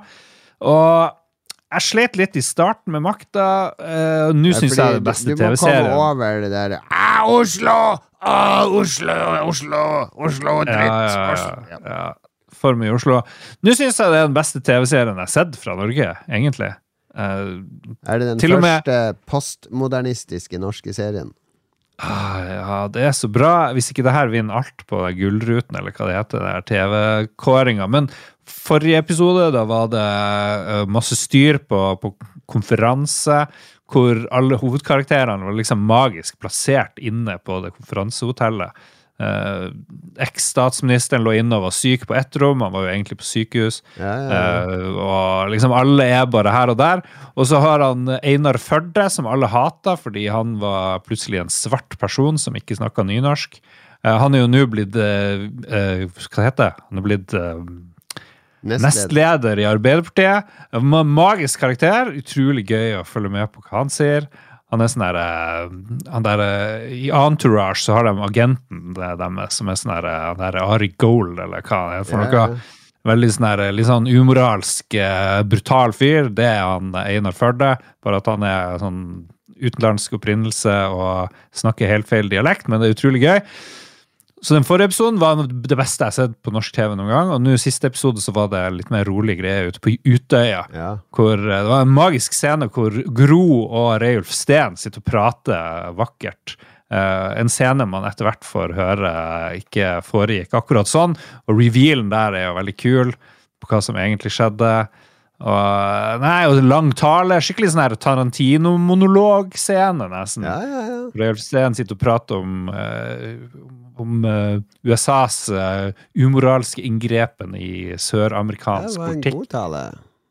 Og jeg slet litt i starten med Makta. Eh, Nå Ja, synes fordi jeg det er beste du, du må komme T V-serien. over det der ah, Oslo! Ah, Oslo! Oslo! Oslo! Dritt! Ja, ja, Oslo. ja, ja. For mye i Oslo. Nå synes jeg det er den beste T V-serien jeg har sett fra Norge, egentlig. Eh, Er det den Til og med- første postmodernistiske norske serien? Ah, ja, det er så bra. Hvis ikke det her vinner alt på Gullruten, eller hva det heter, det er T V-kåringa. Men forrige episode, da var det uh, masse styr på, på konferanse, hvor alle hovedkarakterene var liksom magisk plassert inne på det konferansehotellet. Uh, Eks-statsministeren lå inne og var syk på ett rom, han var jo egentlig på sykehus. Ja, ja, ja. Uh, og liksom alle er bare her og der. Og så har han Einar Førde, som alle hater, fordi han var plutselig en svart person som ikke snakket nynorsk. Uh, han er jo nå blitt, uh, uh, hva heter det? Han er blitt uh, Nestleder. nestleder i Arbeiderpartiet. En ma- magisk karakter, utrolig gøy å følge med på hva han sier. Han er sånn der, uh, han der uh, i Entourage så har de agenten det, dem, som er sånn der, uh, han der Ari Gold, eller hva han er for Ja, noe. ja. Veldig sånn der, litt sånn umoralsk, uh, brutal fyr. Det er han Einar Førde, bare at han er sånn utenlandsk opprinnelse og snakker helt feil dialekt, men det er utrolig gøy. Så den forrige episoden var det beste jeg har sett på norsk T V noen gang, og nå i siste episode så var det litt mer rolig greie ute på Utøya, Ja. hvor eh, det var en magisk scene hvor Gro og Reiulf Steen sitter og prater vakkert. Eh, en scene man etter hvert får høre ikke foregikk akkurat sånn, og revealen der er jo veldig kul på hva som egentlig skjedde. Og, nei, og en lang tale, skikkelig sånn her Tarantino-monolog-scene nesten. Ja, ja, ja. Reiulf Steen sitter og prater om, eh, om eh, U S A's eh, umoralske inngrepen i Det søramerikansk var en politikk. god tale.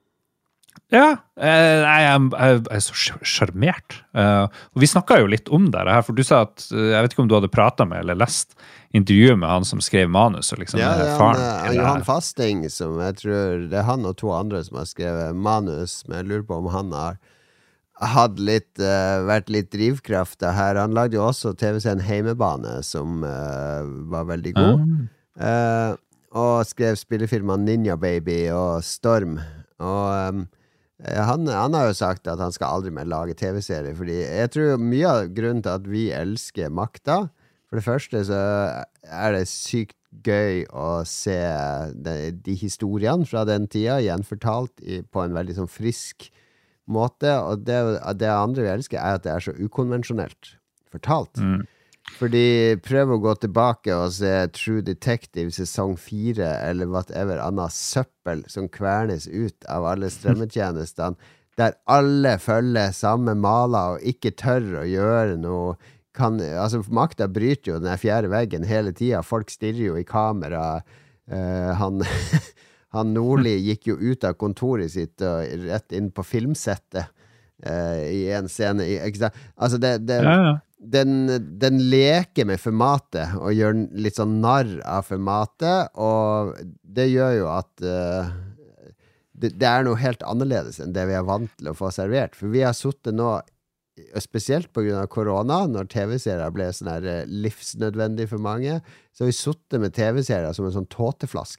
Ja, eh, nei, jeg, jeg, jeg er så sj- sjarmert. Eh, og vi snakket jo litt om det her, for du sa at, eh, jeg vet ikke om du hadde pratet med eller lest intervjuet med han som skrev manus, og liksom Ja, er det er han, faren eh, til det Johan her. Fasting, som jeg tror det er han og to andre som har skrevet manus, men jeg lurer på om han har hatt litt, eh, vært litt drivkrafta her. Han lagde jo også T V-serien Heimebane, som eh, var veldig god. Eh, og skrev spillefilmer Ninja Baby og Storm. Og um, han, han har jo sagt at han skal aldri mer lage T V-serier, fordi jeg tror mye av grunnen til at vi elsker Makta, for det første så er det sykt gøy å se de, de historiene fra den tida gjenfortalt i, på en veldig sånn frisk måte, og det, det andre vi elsker er at det er så ukonvensjonelt fortalt. Mm. Fordi prøv å gå tilbake og se True Detective sesong fire, eller whatever annet søppel som kvernes ut av alle strømmetjenestene, der alle følger samme maler og ikke tør å gjøre noe. Kan, altså Makta bryter jo den her fjerde veggen hele tida. Folk stirrer jo i kamera. Uh, han Han Nordli gikk jo ut av kontoret sitt og rett inn på filmsettet uh, i en scene. i- Ikke sant? Altså det, det, Ja, ja. den, den leker med formatet og gjør litt sånn narr av formatet, og det gjør jo at uh, det, det er noe helt annerledes enn det vi er vant til å få servert. For vi har suttet nå, spesielt på grunn av korona, når T V-serier ble sånn her eh, livsnødvendig for mange, så har vi suttet med T V-serier som en sånn tåteflaske.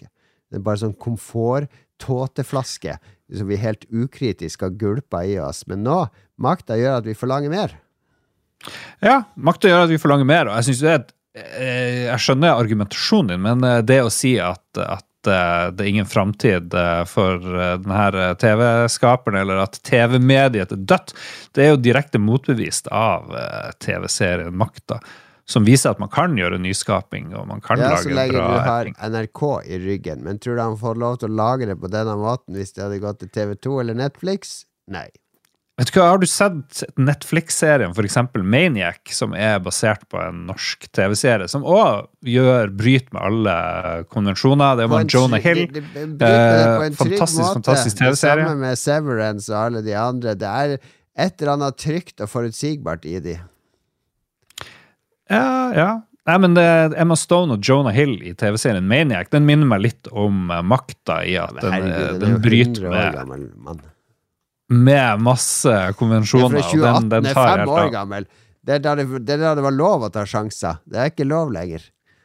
Det er bare sånn komfort, tåteflaske, som vi helt ukritisk har gulpet i oss. Men nå, makta gjør at vi forlanger mer. Ja, makta gjør at vi forlanger mer, og jeg synes det er et, jeg skjønner argumentasjonen din, men det å si at, at det er ingen fremtid for denne T V-skaperen, eller at T V-mediet er dødt, det er jo direkte motbevist av T V-serien Makta, som viser at man kan gjøre nyskaping, og man kan ja, lage bra ting. Ja, så lenge du har N R K i ryggen, men tror du han får lov til å lage det på denne måten hvis det hadde gått til T V to eller Netflix? Nei. Vet du hva, har du sett Netflix-serien, for eksempel Maniac, som er basert på en norsk T V-serie, som også gjør bryt med alle konvensjoner. Det var Jonah Hill. Det, det, det, det på en fantastisk, måte. fantastisk T V-serie. Det samme med Severance og alle de andre. Det er et eller annet trygt og forutsigbart i de. Ja, ja. Nei, men det er Emma Stone og Jonah Hill i T V-serien Maniac. Den minner meg litt om Makta i at den, herregud, den, den bryter med... Gammel, med masse konvensjoner, og den, den tar helt av. fem år gammel. Det er, da det, det er da det var lov å ta sjanser. Det er ikke lov lenger.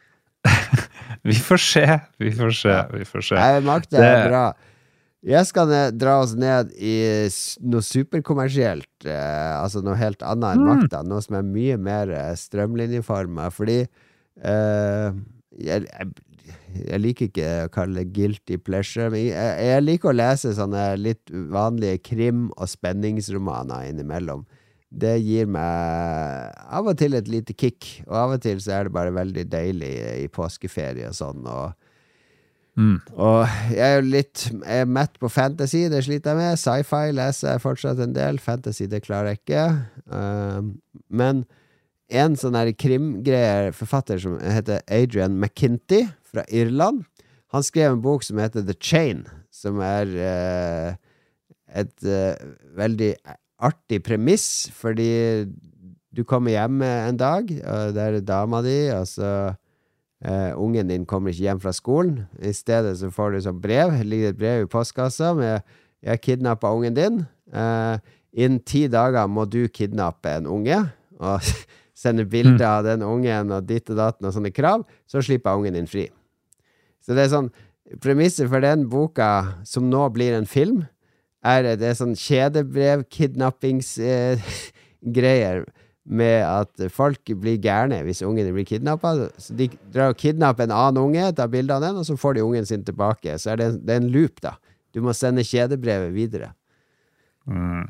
Vi får se, vi får se, vi får se. Nei, Makta er det... bra. Jeg skal ned, dra oss ned i noe superkommersielt, eh, altså noe helt annet enn Makta, mm. noe som er mye mer strømlinjeformet, fordi eh, jeg, jeg Jeg liker ikke å kalle det guilty pleasure, men jeg, jeg liker å lese sånne litt vanlige krim- og spenningsromaner innimellom. Det gir meg av og til et lite kick, og av og til så er det bare veldig deilig i påskeferie og sånn, og, mm. og jeg er jo litt jeg er mett på fantasy, det sliter jeg med. Sci-fi leser jeg fortsatt en del, fantasy det klarer jeg ikke, uh, men en sånn her krimgreier forfatter som heter Adrian McKinty fra Irland, han skrev en bok som heter The Chain, som er eh, et eh, veldig artig premiss, fordi du kommer hjem en dag, og det er dama di, og så eh, ungen din kommer ikke hjem fra skolen. I stedet så får du sånn brev, det ligger et brev i postkassa med jeg har kidnappet ungen din. Eh, innen ti dager må du kidnappe en unge, og sende bilder av den ungen og ditt og datten og sånne krav, så slipper ungen din fri. Så det er sånn, premisset for den boka, som nå blir en film, er det er sånn kjedebrev, kidnappingsgreier, eh, med at folk blir gærne hvis ungen blir kidnappet. Så de drar og kidnapper en annen unge, tar bilder av den, og så får de ungen sin tilbake. Så er det, det er en loop da. Du må sende kjedebrevet videre. Mm.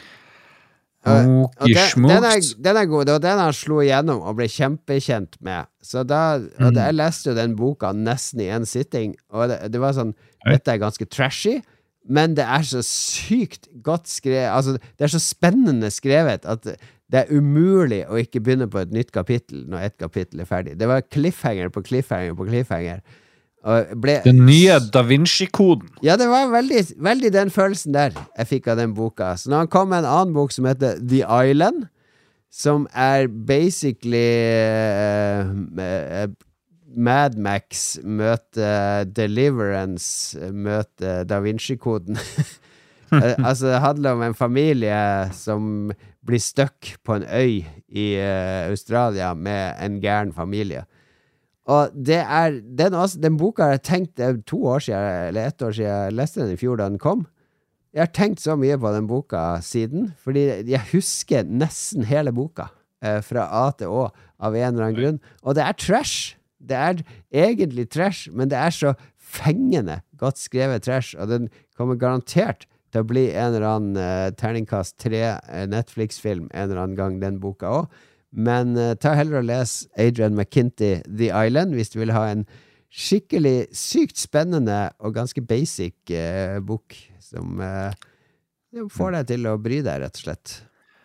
Og, og den, den, er, den er god, det var den han slo igjennom og ble kjempekjent med. Så da, og det, jeg leste jo den boka nesten i en sitting, og det, det var sånn, dette er ganske trashy, men det er så sykt godt skrevet, altså det er så spennende skrevet at det er umulig å ikke begynne på et nytt kapittel når et kapittel er ferdig. Det var cliffhanger på cliffhanger på cliffhanger. Ble, den nye Da Vinci-koden. Ja, det var veldig, veldig den følelsen der jeg fikk av den boka. Så når han kom med en annen bok som heter The Island, som er basically uh, uh, Mad Max møter Deliverance møter Da Vinci-koden. Altså det handler om en familie som blir stuck på en øy i uh, Australia med en gæren familie. Og det er den, også, den boka har jeg tenkt det er to år siden, eller ett år siden jeg leste den i fjor da den kom. Jeg har tenkt så mye på den boka siden, fordi jeg husker nesten hele boka eh, fra A til Å av en eller annen grunn. Og det er trash. Det er egentlig trash, men det er så fengende godt skrevet trash, og den kommer garantert til å bli en eller annen eh, terningkast tre eh, Netflix-film en eller annen gang, den boka også. Men uh, ta heller og les Adrian McKinty The Island hvis du vil ha en skikkelig sykt spennende og ganske basic uh, bok som uh, får deg til å bry deg, rett og slett.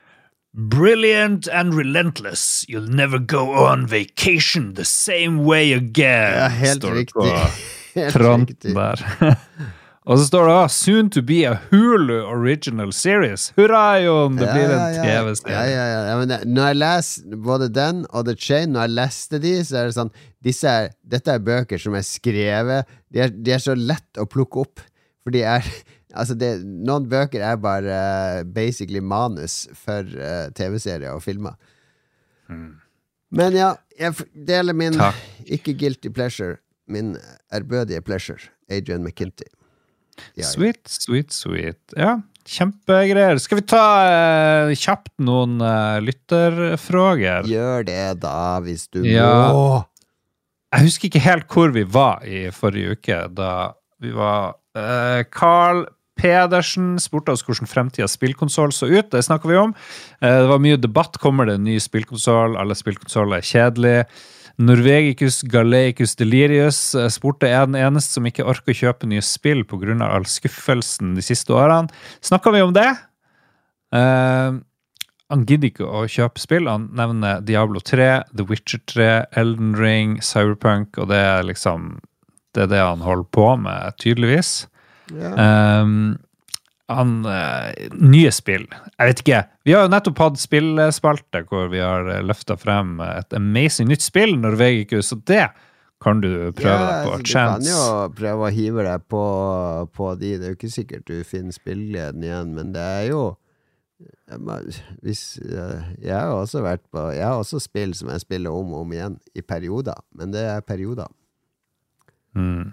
Brilliant and relentless. You'll never go on vacation the same way again. Ja, helt står riktig. Helt riktig. Der. Og så står det også, soon to be a Hulu original series. Hurra, Jon, det ja, blir en ja, ja. T V-serie. Ja, ja, ja. ja men det, når jeg leser både den og The Chain, når jeg leste de, så er det sånn, disse er, dette er bøker som er skrevet, de er, de er så lett å plukke opp, for de er, altså det, noen bøker er bare uh, basically manus for uh, T V-serier og filmer. Hmm. Men ja, jeg deler min Takk. Ikke guilty pleasure. min ærbødige pleasure, Adrian McKinty. Ja, Sweet, sweet, sweet. Ja, kjempegreier. Skal vi ta eh, kjapt noen eh, lytterfråger? Gjør det da, hvis du Ja. må. Jeg husker ikke helt hvor vi var i forrige uke, da vi var eh, Carl Pedersen spurte oss hvordan fremtidens spillkonsol så ut. Det snakker vi om. Eh, det var mye debatt. Kommer det en ny spillkonsol? Alle spillkonsoler er kjedelige. Norvegicus Galeicus Delirius eh, spurte er den eneste som ikke orker å kjøpe nye spill på grunn av all skuffelsen de siste årene. Snakker vi om det? Eh, han gidder ikke å kjøpe spill. Han nevner Diablo tre, The Witcher tre, Elden Ring, Cyberpunk, og det er liksom det er det han holder på med, tydeligvis. Ja. Um, han, uh, nye spill. Jeg vet ikke. Vi har jo nettopp hatt spillspalte hvor vi har løftet frem et amazing nytt spill, Norvegicus, og det kan du prøve Ja, deg på. altså, du Chance. kan jo prøve å hive deg på, på de. Det er jo ikke sikkert du finner spillgleden igjen, men det er jo jeg, må- hvis, eh, jeg har også vært på Jeg har også spill som jeg spiller om og om igjen i perioder, men det er perioder. Mm.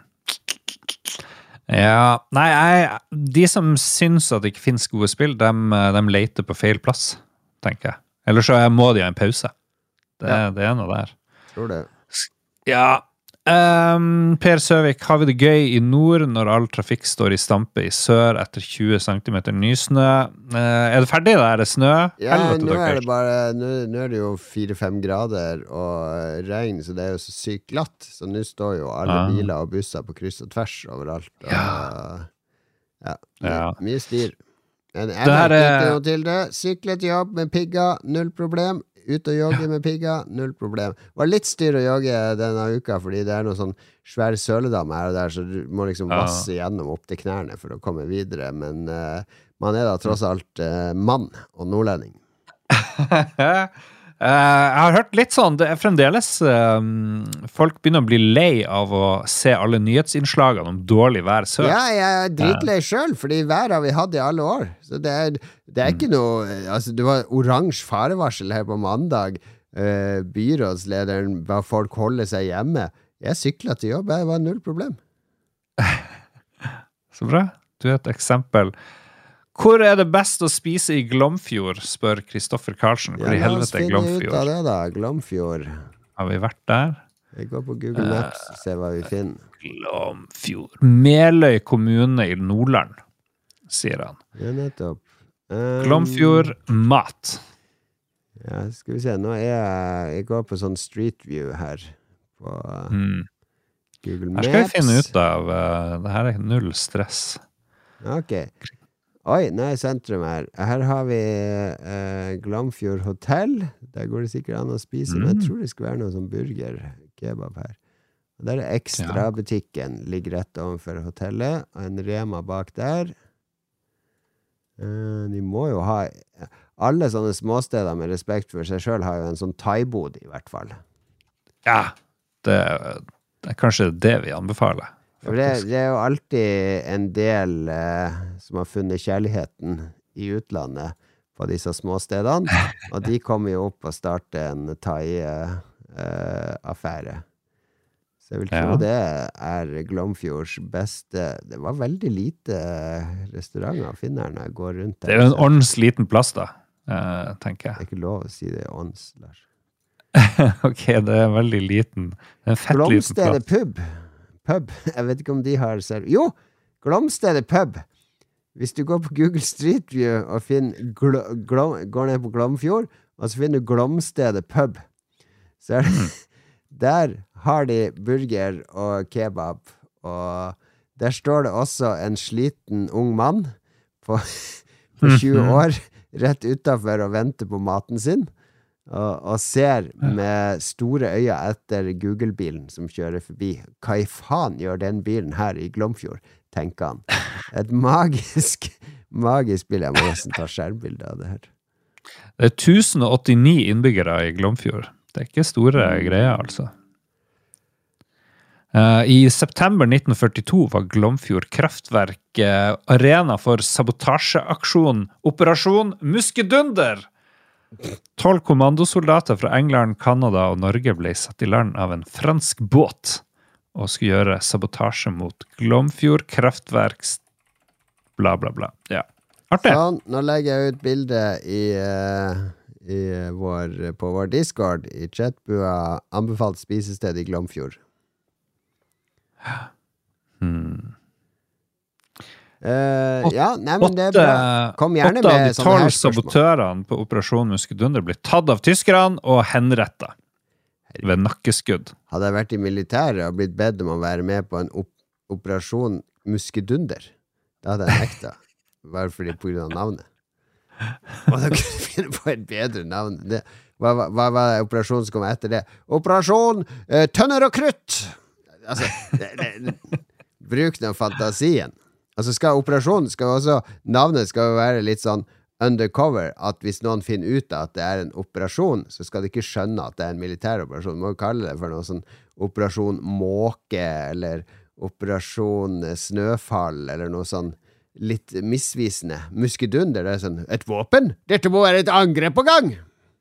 Ja, nei, jeg, de som syns at det ikke finnes gode spill, de, de leter på feil plass, tenker jeg. Eller så må de ha en pause. Det, Ja. det er noe der. Tror det. Ja. Um, Per Søvik, har vi det gøy i nord når all trafikk står i stampe i sør etter tjue centimeter nysnø? Uh, er det ferdig der? Er det snø? Ja, Helvete, nå er dere. det bare Nå, nå er det jo fire-fem grader og regn, så det er jo så sykt glatt. Så nå står jo alle Ah. biler og busser på kryss og tvers overalt. Og, Ja. ja. Mye, Ja. mye styr. Men jeg Det her merker er- ikke noe til det. Sykle til jobb med pigger, null problem. Ut og jogge med pigger, null problem. Var litt styr å jogge denne uka, fordi det er noen sånn svær søledam her og der, så du må liksom Ja. vasse gjennom opp til knærne for å komme videre. Men eh, man er da tross alt eh, mann og nordlending. Eh, jeg har hørt litt sånn, det er fremdeles um, folk begynner å bli lei av å se alle nyhetsinnslagene om dårlig vær sør. Ja, jeg er dritlei sjøl, fordi været har vi hatt i alle år. Så det er, det er ikke noe Altså, det var oransje farevarsel her på mandag. Eh, byrådslederen ba folk holde seg hjemme. Jeg sykla til jobb, det var null problem. Så bra. Du er et eksempel. Hvor er det best å spise i Glomfjord, spør Kristoffer Karlsen. Hvor i la oss helvete er finne ut av Glomfjord? det, da. Glomfjord. Har vi vært der? Vi går på Google Maps og ser hva vi finner. Glomfjord. Meløy kommune i Nordland, sier han. Ja, nettopp. Um, Glomfjord mat. Ja, skal vi se. Nå er jeg Jeg går på sånn Street View her på uh, Mm. Google Her Maps. skal vi finne ut av uh, det her er null stress. Ok. Oi, nå er sentrum her. Her har vi eh, Glomfjord hotell. Der går det sikkert an å spise, men jeg tror det skal være noe sånn burger-kebab her. Og der er Ekstrabutikken, ligger rett overfor hotellet, og en Rema bak der. Eh, de må jo ha alle sånne småsteder med respekt for seg selv har jo en sånn thaibod i hvert fall. Ja, det, det er kanskje det vi anbefaler. For det, det er jo alltid en del eh, som har funnet kjærligheten i utlandet på disse småstedene, og de kommer jo opp og starter en thai-affære. Så jeg vil tro Ja. det er Glomfjords beste. Det var veldig lite restauranter å finne her når jeg går rundt her. Det er jo en Så åndens liten plass da, eh, tenker det jeg. er ikke lov å si det i ånds, Lars. Ok, det er veldig liten. Det er en fett liten plass. Glomstedet pub. Pub. Jeg vet ikke om de har serv... Jo! Glomstedet pub. Hvis du går på Google Street View og finner gl glom går ned på Glomfjord, og så finner du Glomstedet pub, så er det der har de burger og kebab, og der står det også en sliten ung mann på, på tjue år rett utenfor og venter på maten sin. Og, og ser med store øyne etter Google-bilen som kjører forbi. Hva i faen gjør den bilen her i Glomfjord, tenker han. Et magisk magisk bilde. Jeg må nesten ta skjermbilde av det her. Det er tusen åttini innbyggere i Glomfjord. Det er ikke store greier, altså. Uh, I september nitten førtito var Glomfjord kraftverk uh, arena for sabotasjeaksjon Operasjon Muskedunder. Tolv kommandosoldater fra England, Kanada og Norge ble satt i land av en fransk båt. og skulle gjøre sabotasje mot Glomfjord kraftverks bla bla bla. Ja. Artig. Sånn, nå legger jeg ut bilde i, uh, i vår, på vår Discord i chatbua anbefalt spisested i Glomfjord. Hmm. Uh, ja, nei, men det er Åtte, bra. Kom gjerne åtte av med de sånne her tolv spørsmål. sabotørene på Operasjon Muskedunder blir tatt av tyskerne og henrettet ved nakkeskudd. Hadde jeg vært i militæret og blitt bedt om å være med på en op operasjon Muskedunder, da hadde jeg nekta. Bare fordi på grunn av navnet. Og da kunne jeg finne på et bedre navn. Det, hva, hva, hva var operasjonen som kom etter det? Operasjon eh, Tønner og Krutt! Altså, det, det, bruk den fantasien. Altså skal operasjonen skal også, navnet skal jo være litt sånn undercover, at hvis noen finner ut av at det er en operasjon, så skal de ikke skjønne at det er en militær operasjon. Man må jo kalle det for noe sånn operasjon Måke, eller operasjon Snøfall, eller noe sånn litt misvisende. Muskedunder, det er sånn, et våpen? Dette må være et angrep på gang!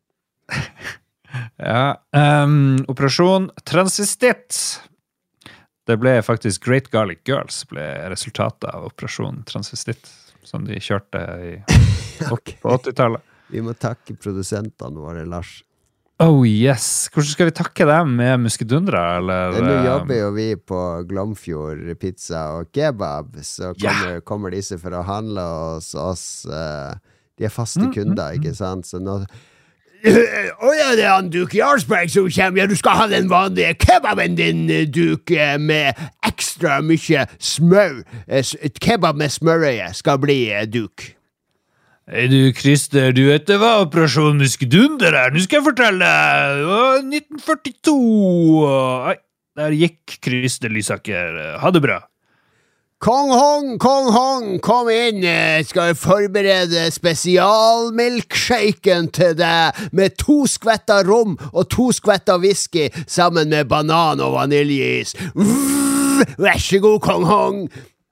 Ja, um, Operasjon Transistit. Det ble faktisk Great Garlic Girls ble resultatet av Operasjon Transistit, som de kjørte i, Ok. på åttitallet. Vi må takke produsentene våre, Lars. Oh yes! Hvordan skal vi takke dem med muskedundra, eller? Nå um, jobber jo vi på Glomfjord pizza og kebab, så kommer, Ja. kommer disse for å handle hos oss. eh, de er faste kunder, ikke sant? Så nå Å ja, det er han Duke Jarlsberg som kommer. Ja, du skal ha den vanlige kebaben din, Duke, eh, med ekstra mye smør. Eh, s- Et kebab med smørøye skal bli, eh, Duke. Hei du, Christer, du vet det var Operasjon Muskedunder her. Nå skal jeg fortelle deg. Det var nitten førtito. Oi, der gikk Christer Lysaker. Ha det bra. Kong Hong, Kong Hong, kom inn. eh, Skal jeg forberede spesialmilkshaken til deg med to skvetter rom og to skvetter whisky sammen med banan og vaniljeis. Vær så god, Kong Hong.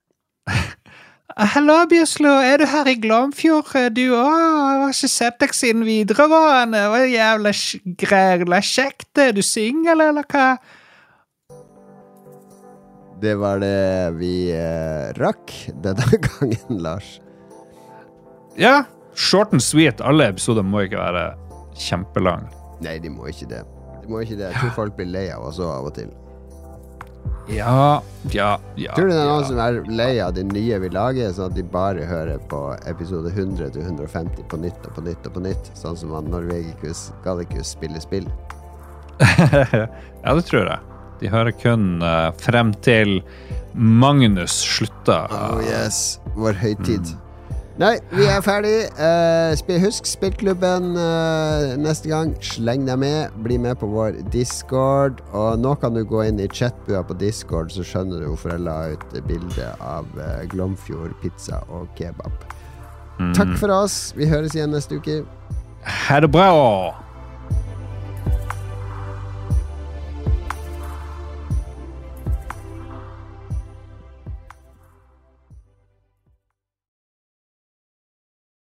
Hallo, Bjøslo. Er du her i Glomfjord? Du òg? Jeg har ikke sett deg siden videregående. Det var jævla græla kjekt. Er du singel, eller hva? Det var det vi eh, rakk denne gangen, Lars. Ja, short and sweet. Alle episoder må ikke være kjempelang. Nei, de må ikke det. De må ikke det. Jeg tror folk blir lei av oss også av og til. Ja, ja, ja. Tror du det er noen ja. som er lei av de nye vi lager, sånn at de bare hører på episode hundre til hundre og femti på nytt og på nytt og på nytt, sånn som han Norvegicus Gallicus spiller spill? Ja, det tror jeg. De hører kun uh, frem til Magnus slutta. Oh yes, vår høytid. Mm. Nei, vi er ferdig. Uh, spill, husk spillklubben uh, neste gang. Sleng deg med. Bli med på vår Discord. Og nå kan du gå inn i chatbua på Discord, så skjønner du hvorfor jeg la ut bilde av uh, Glomfjord pizza og kebab. Mm. Takk for oss. Vi høres igjen neste uke. Ha det bra!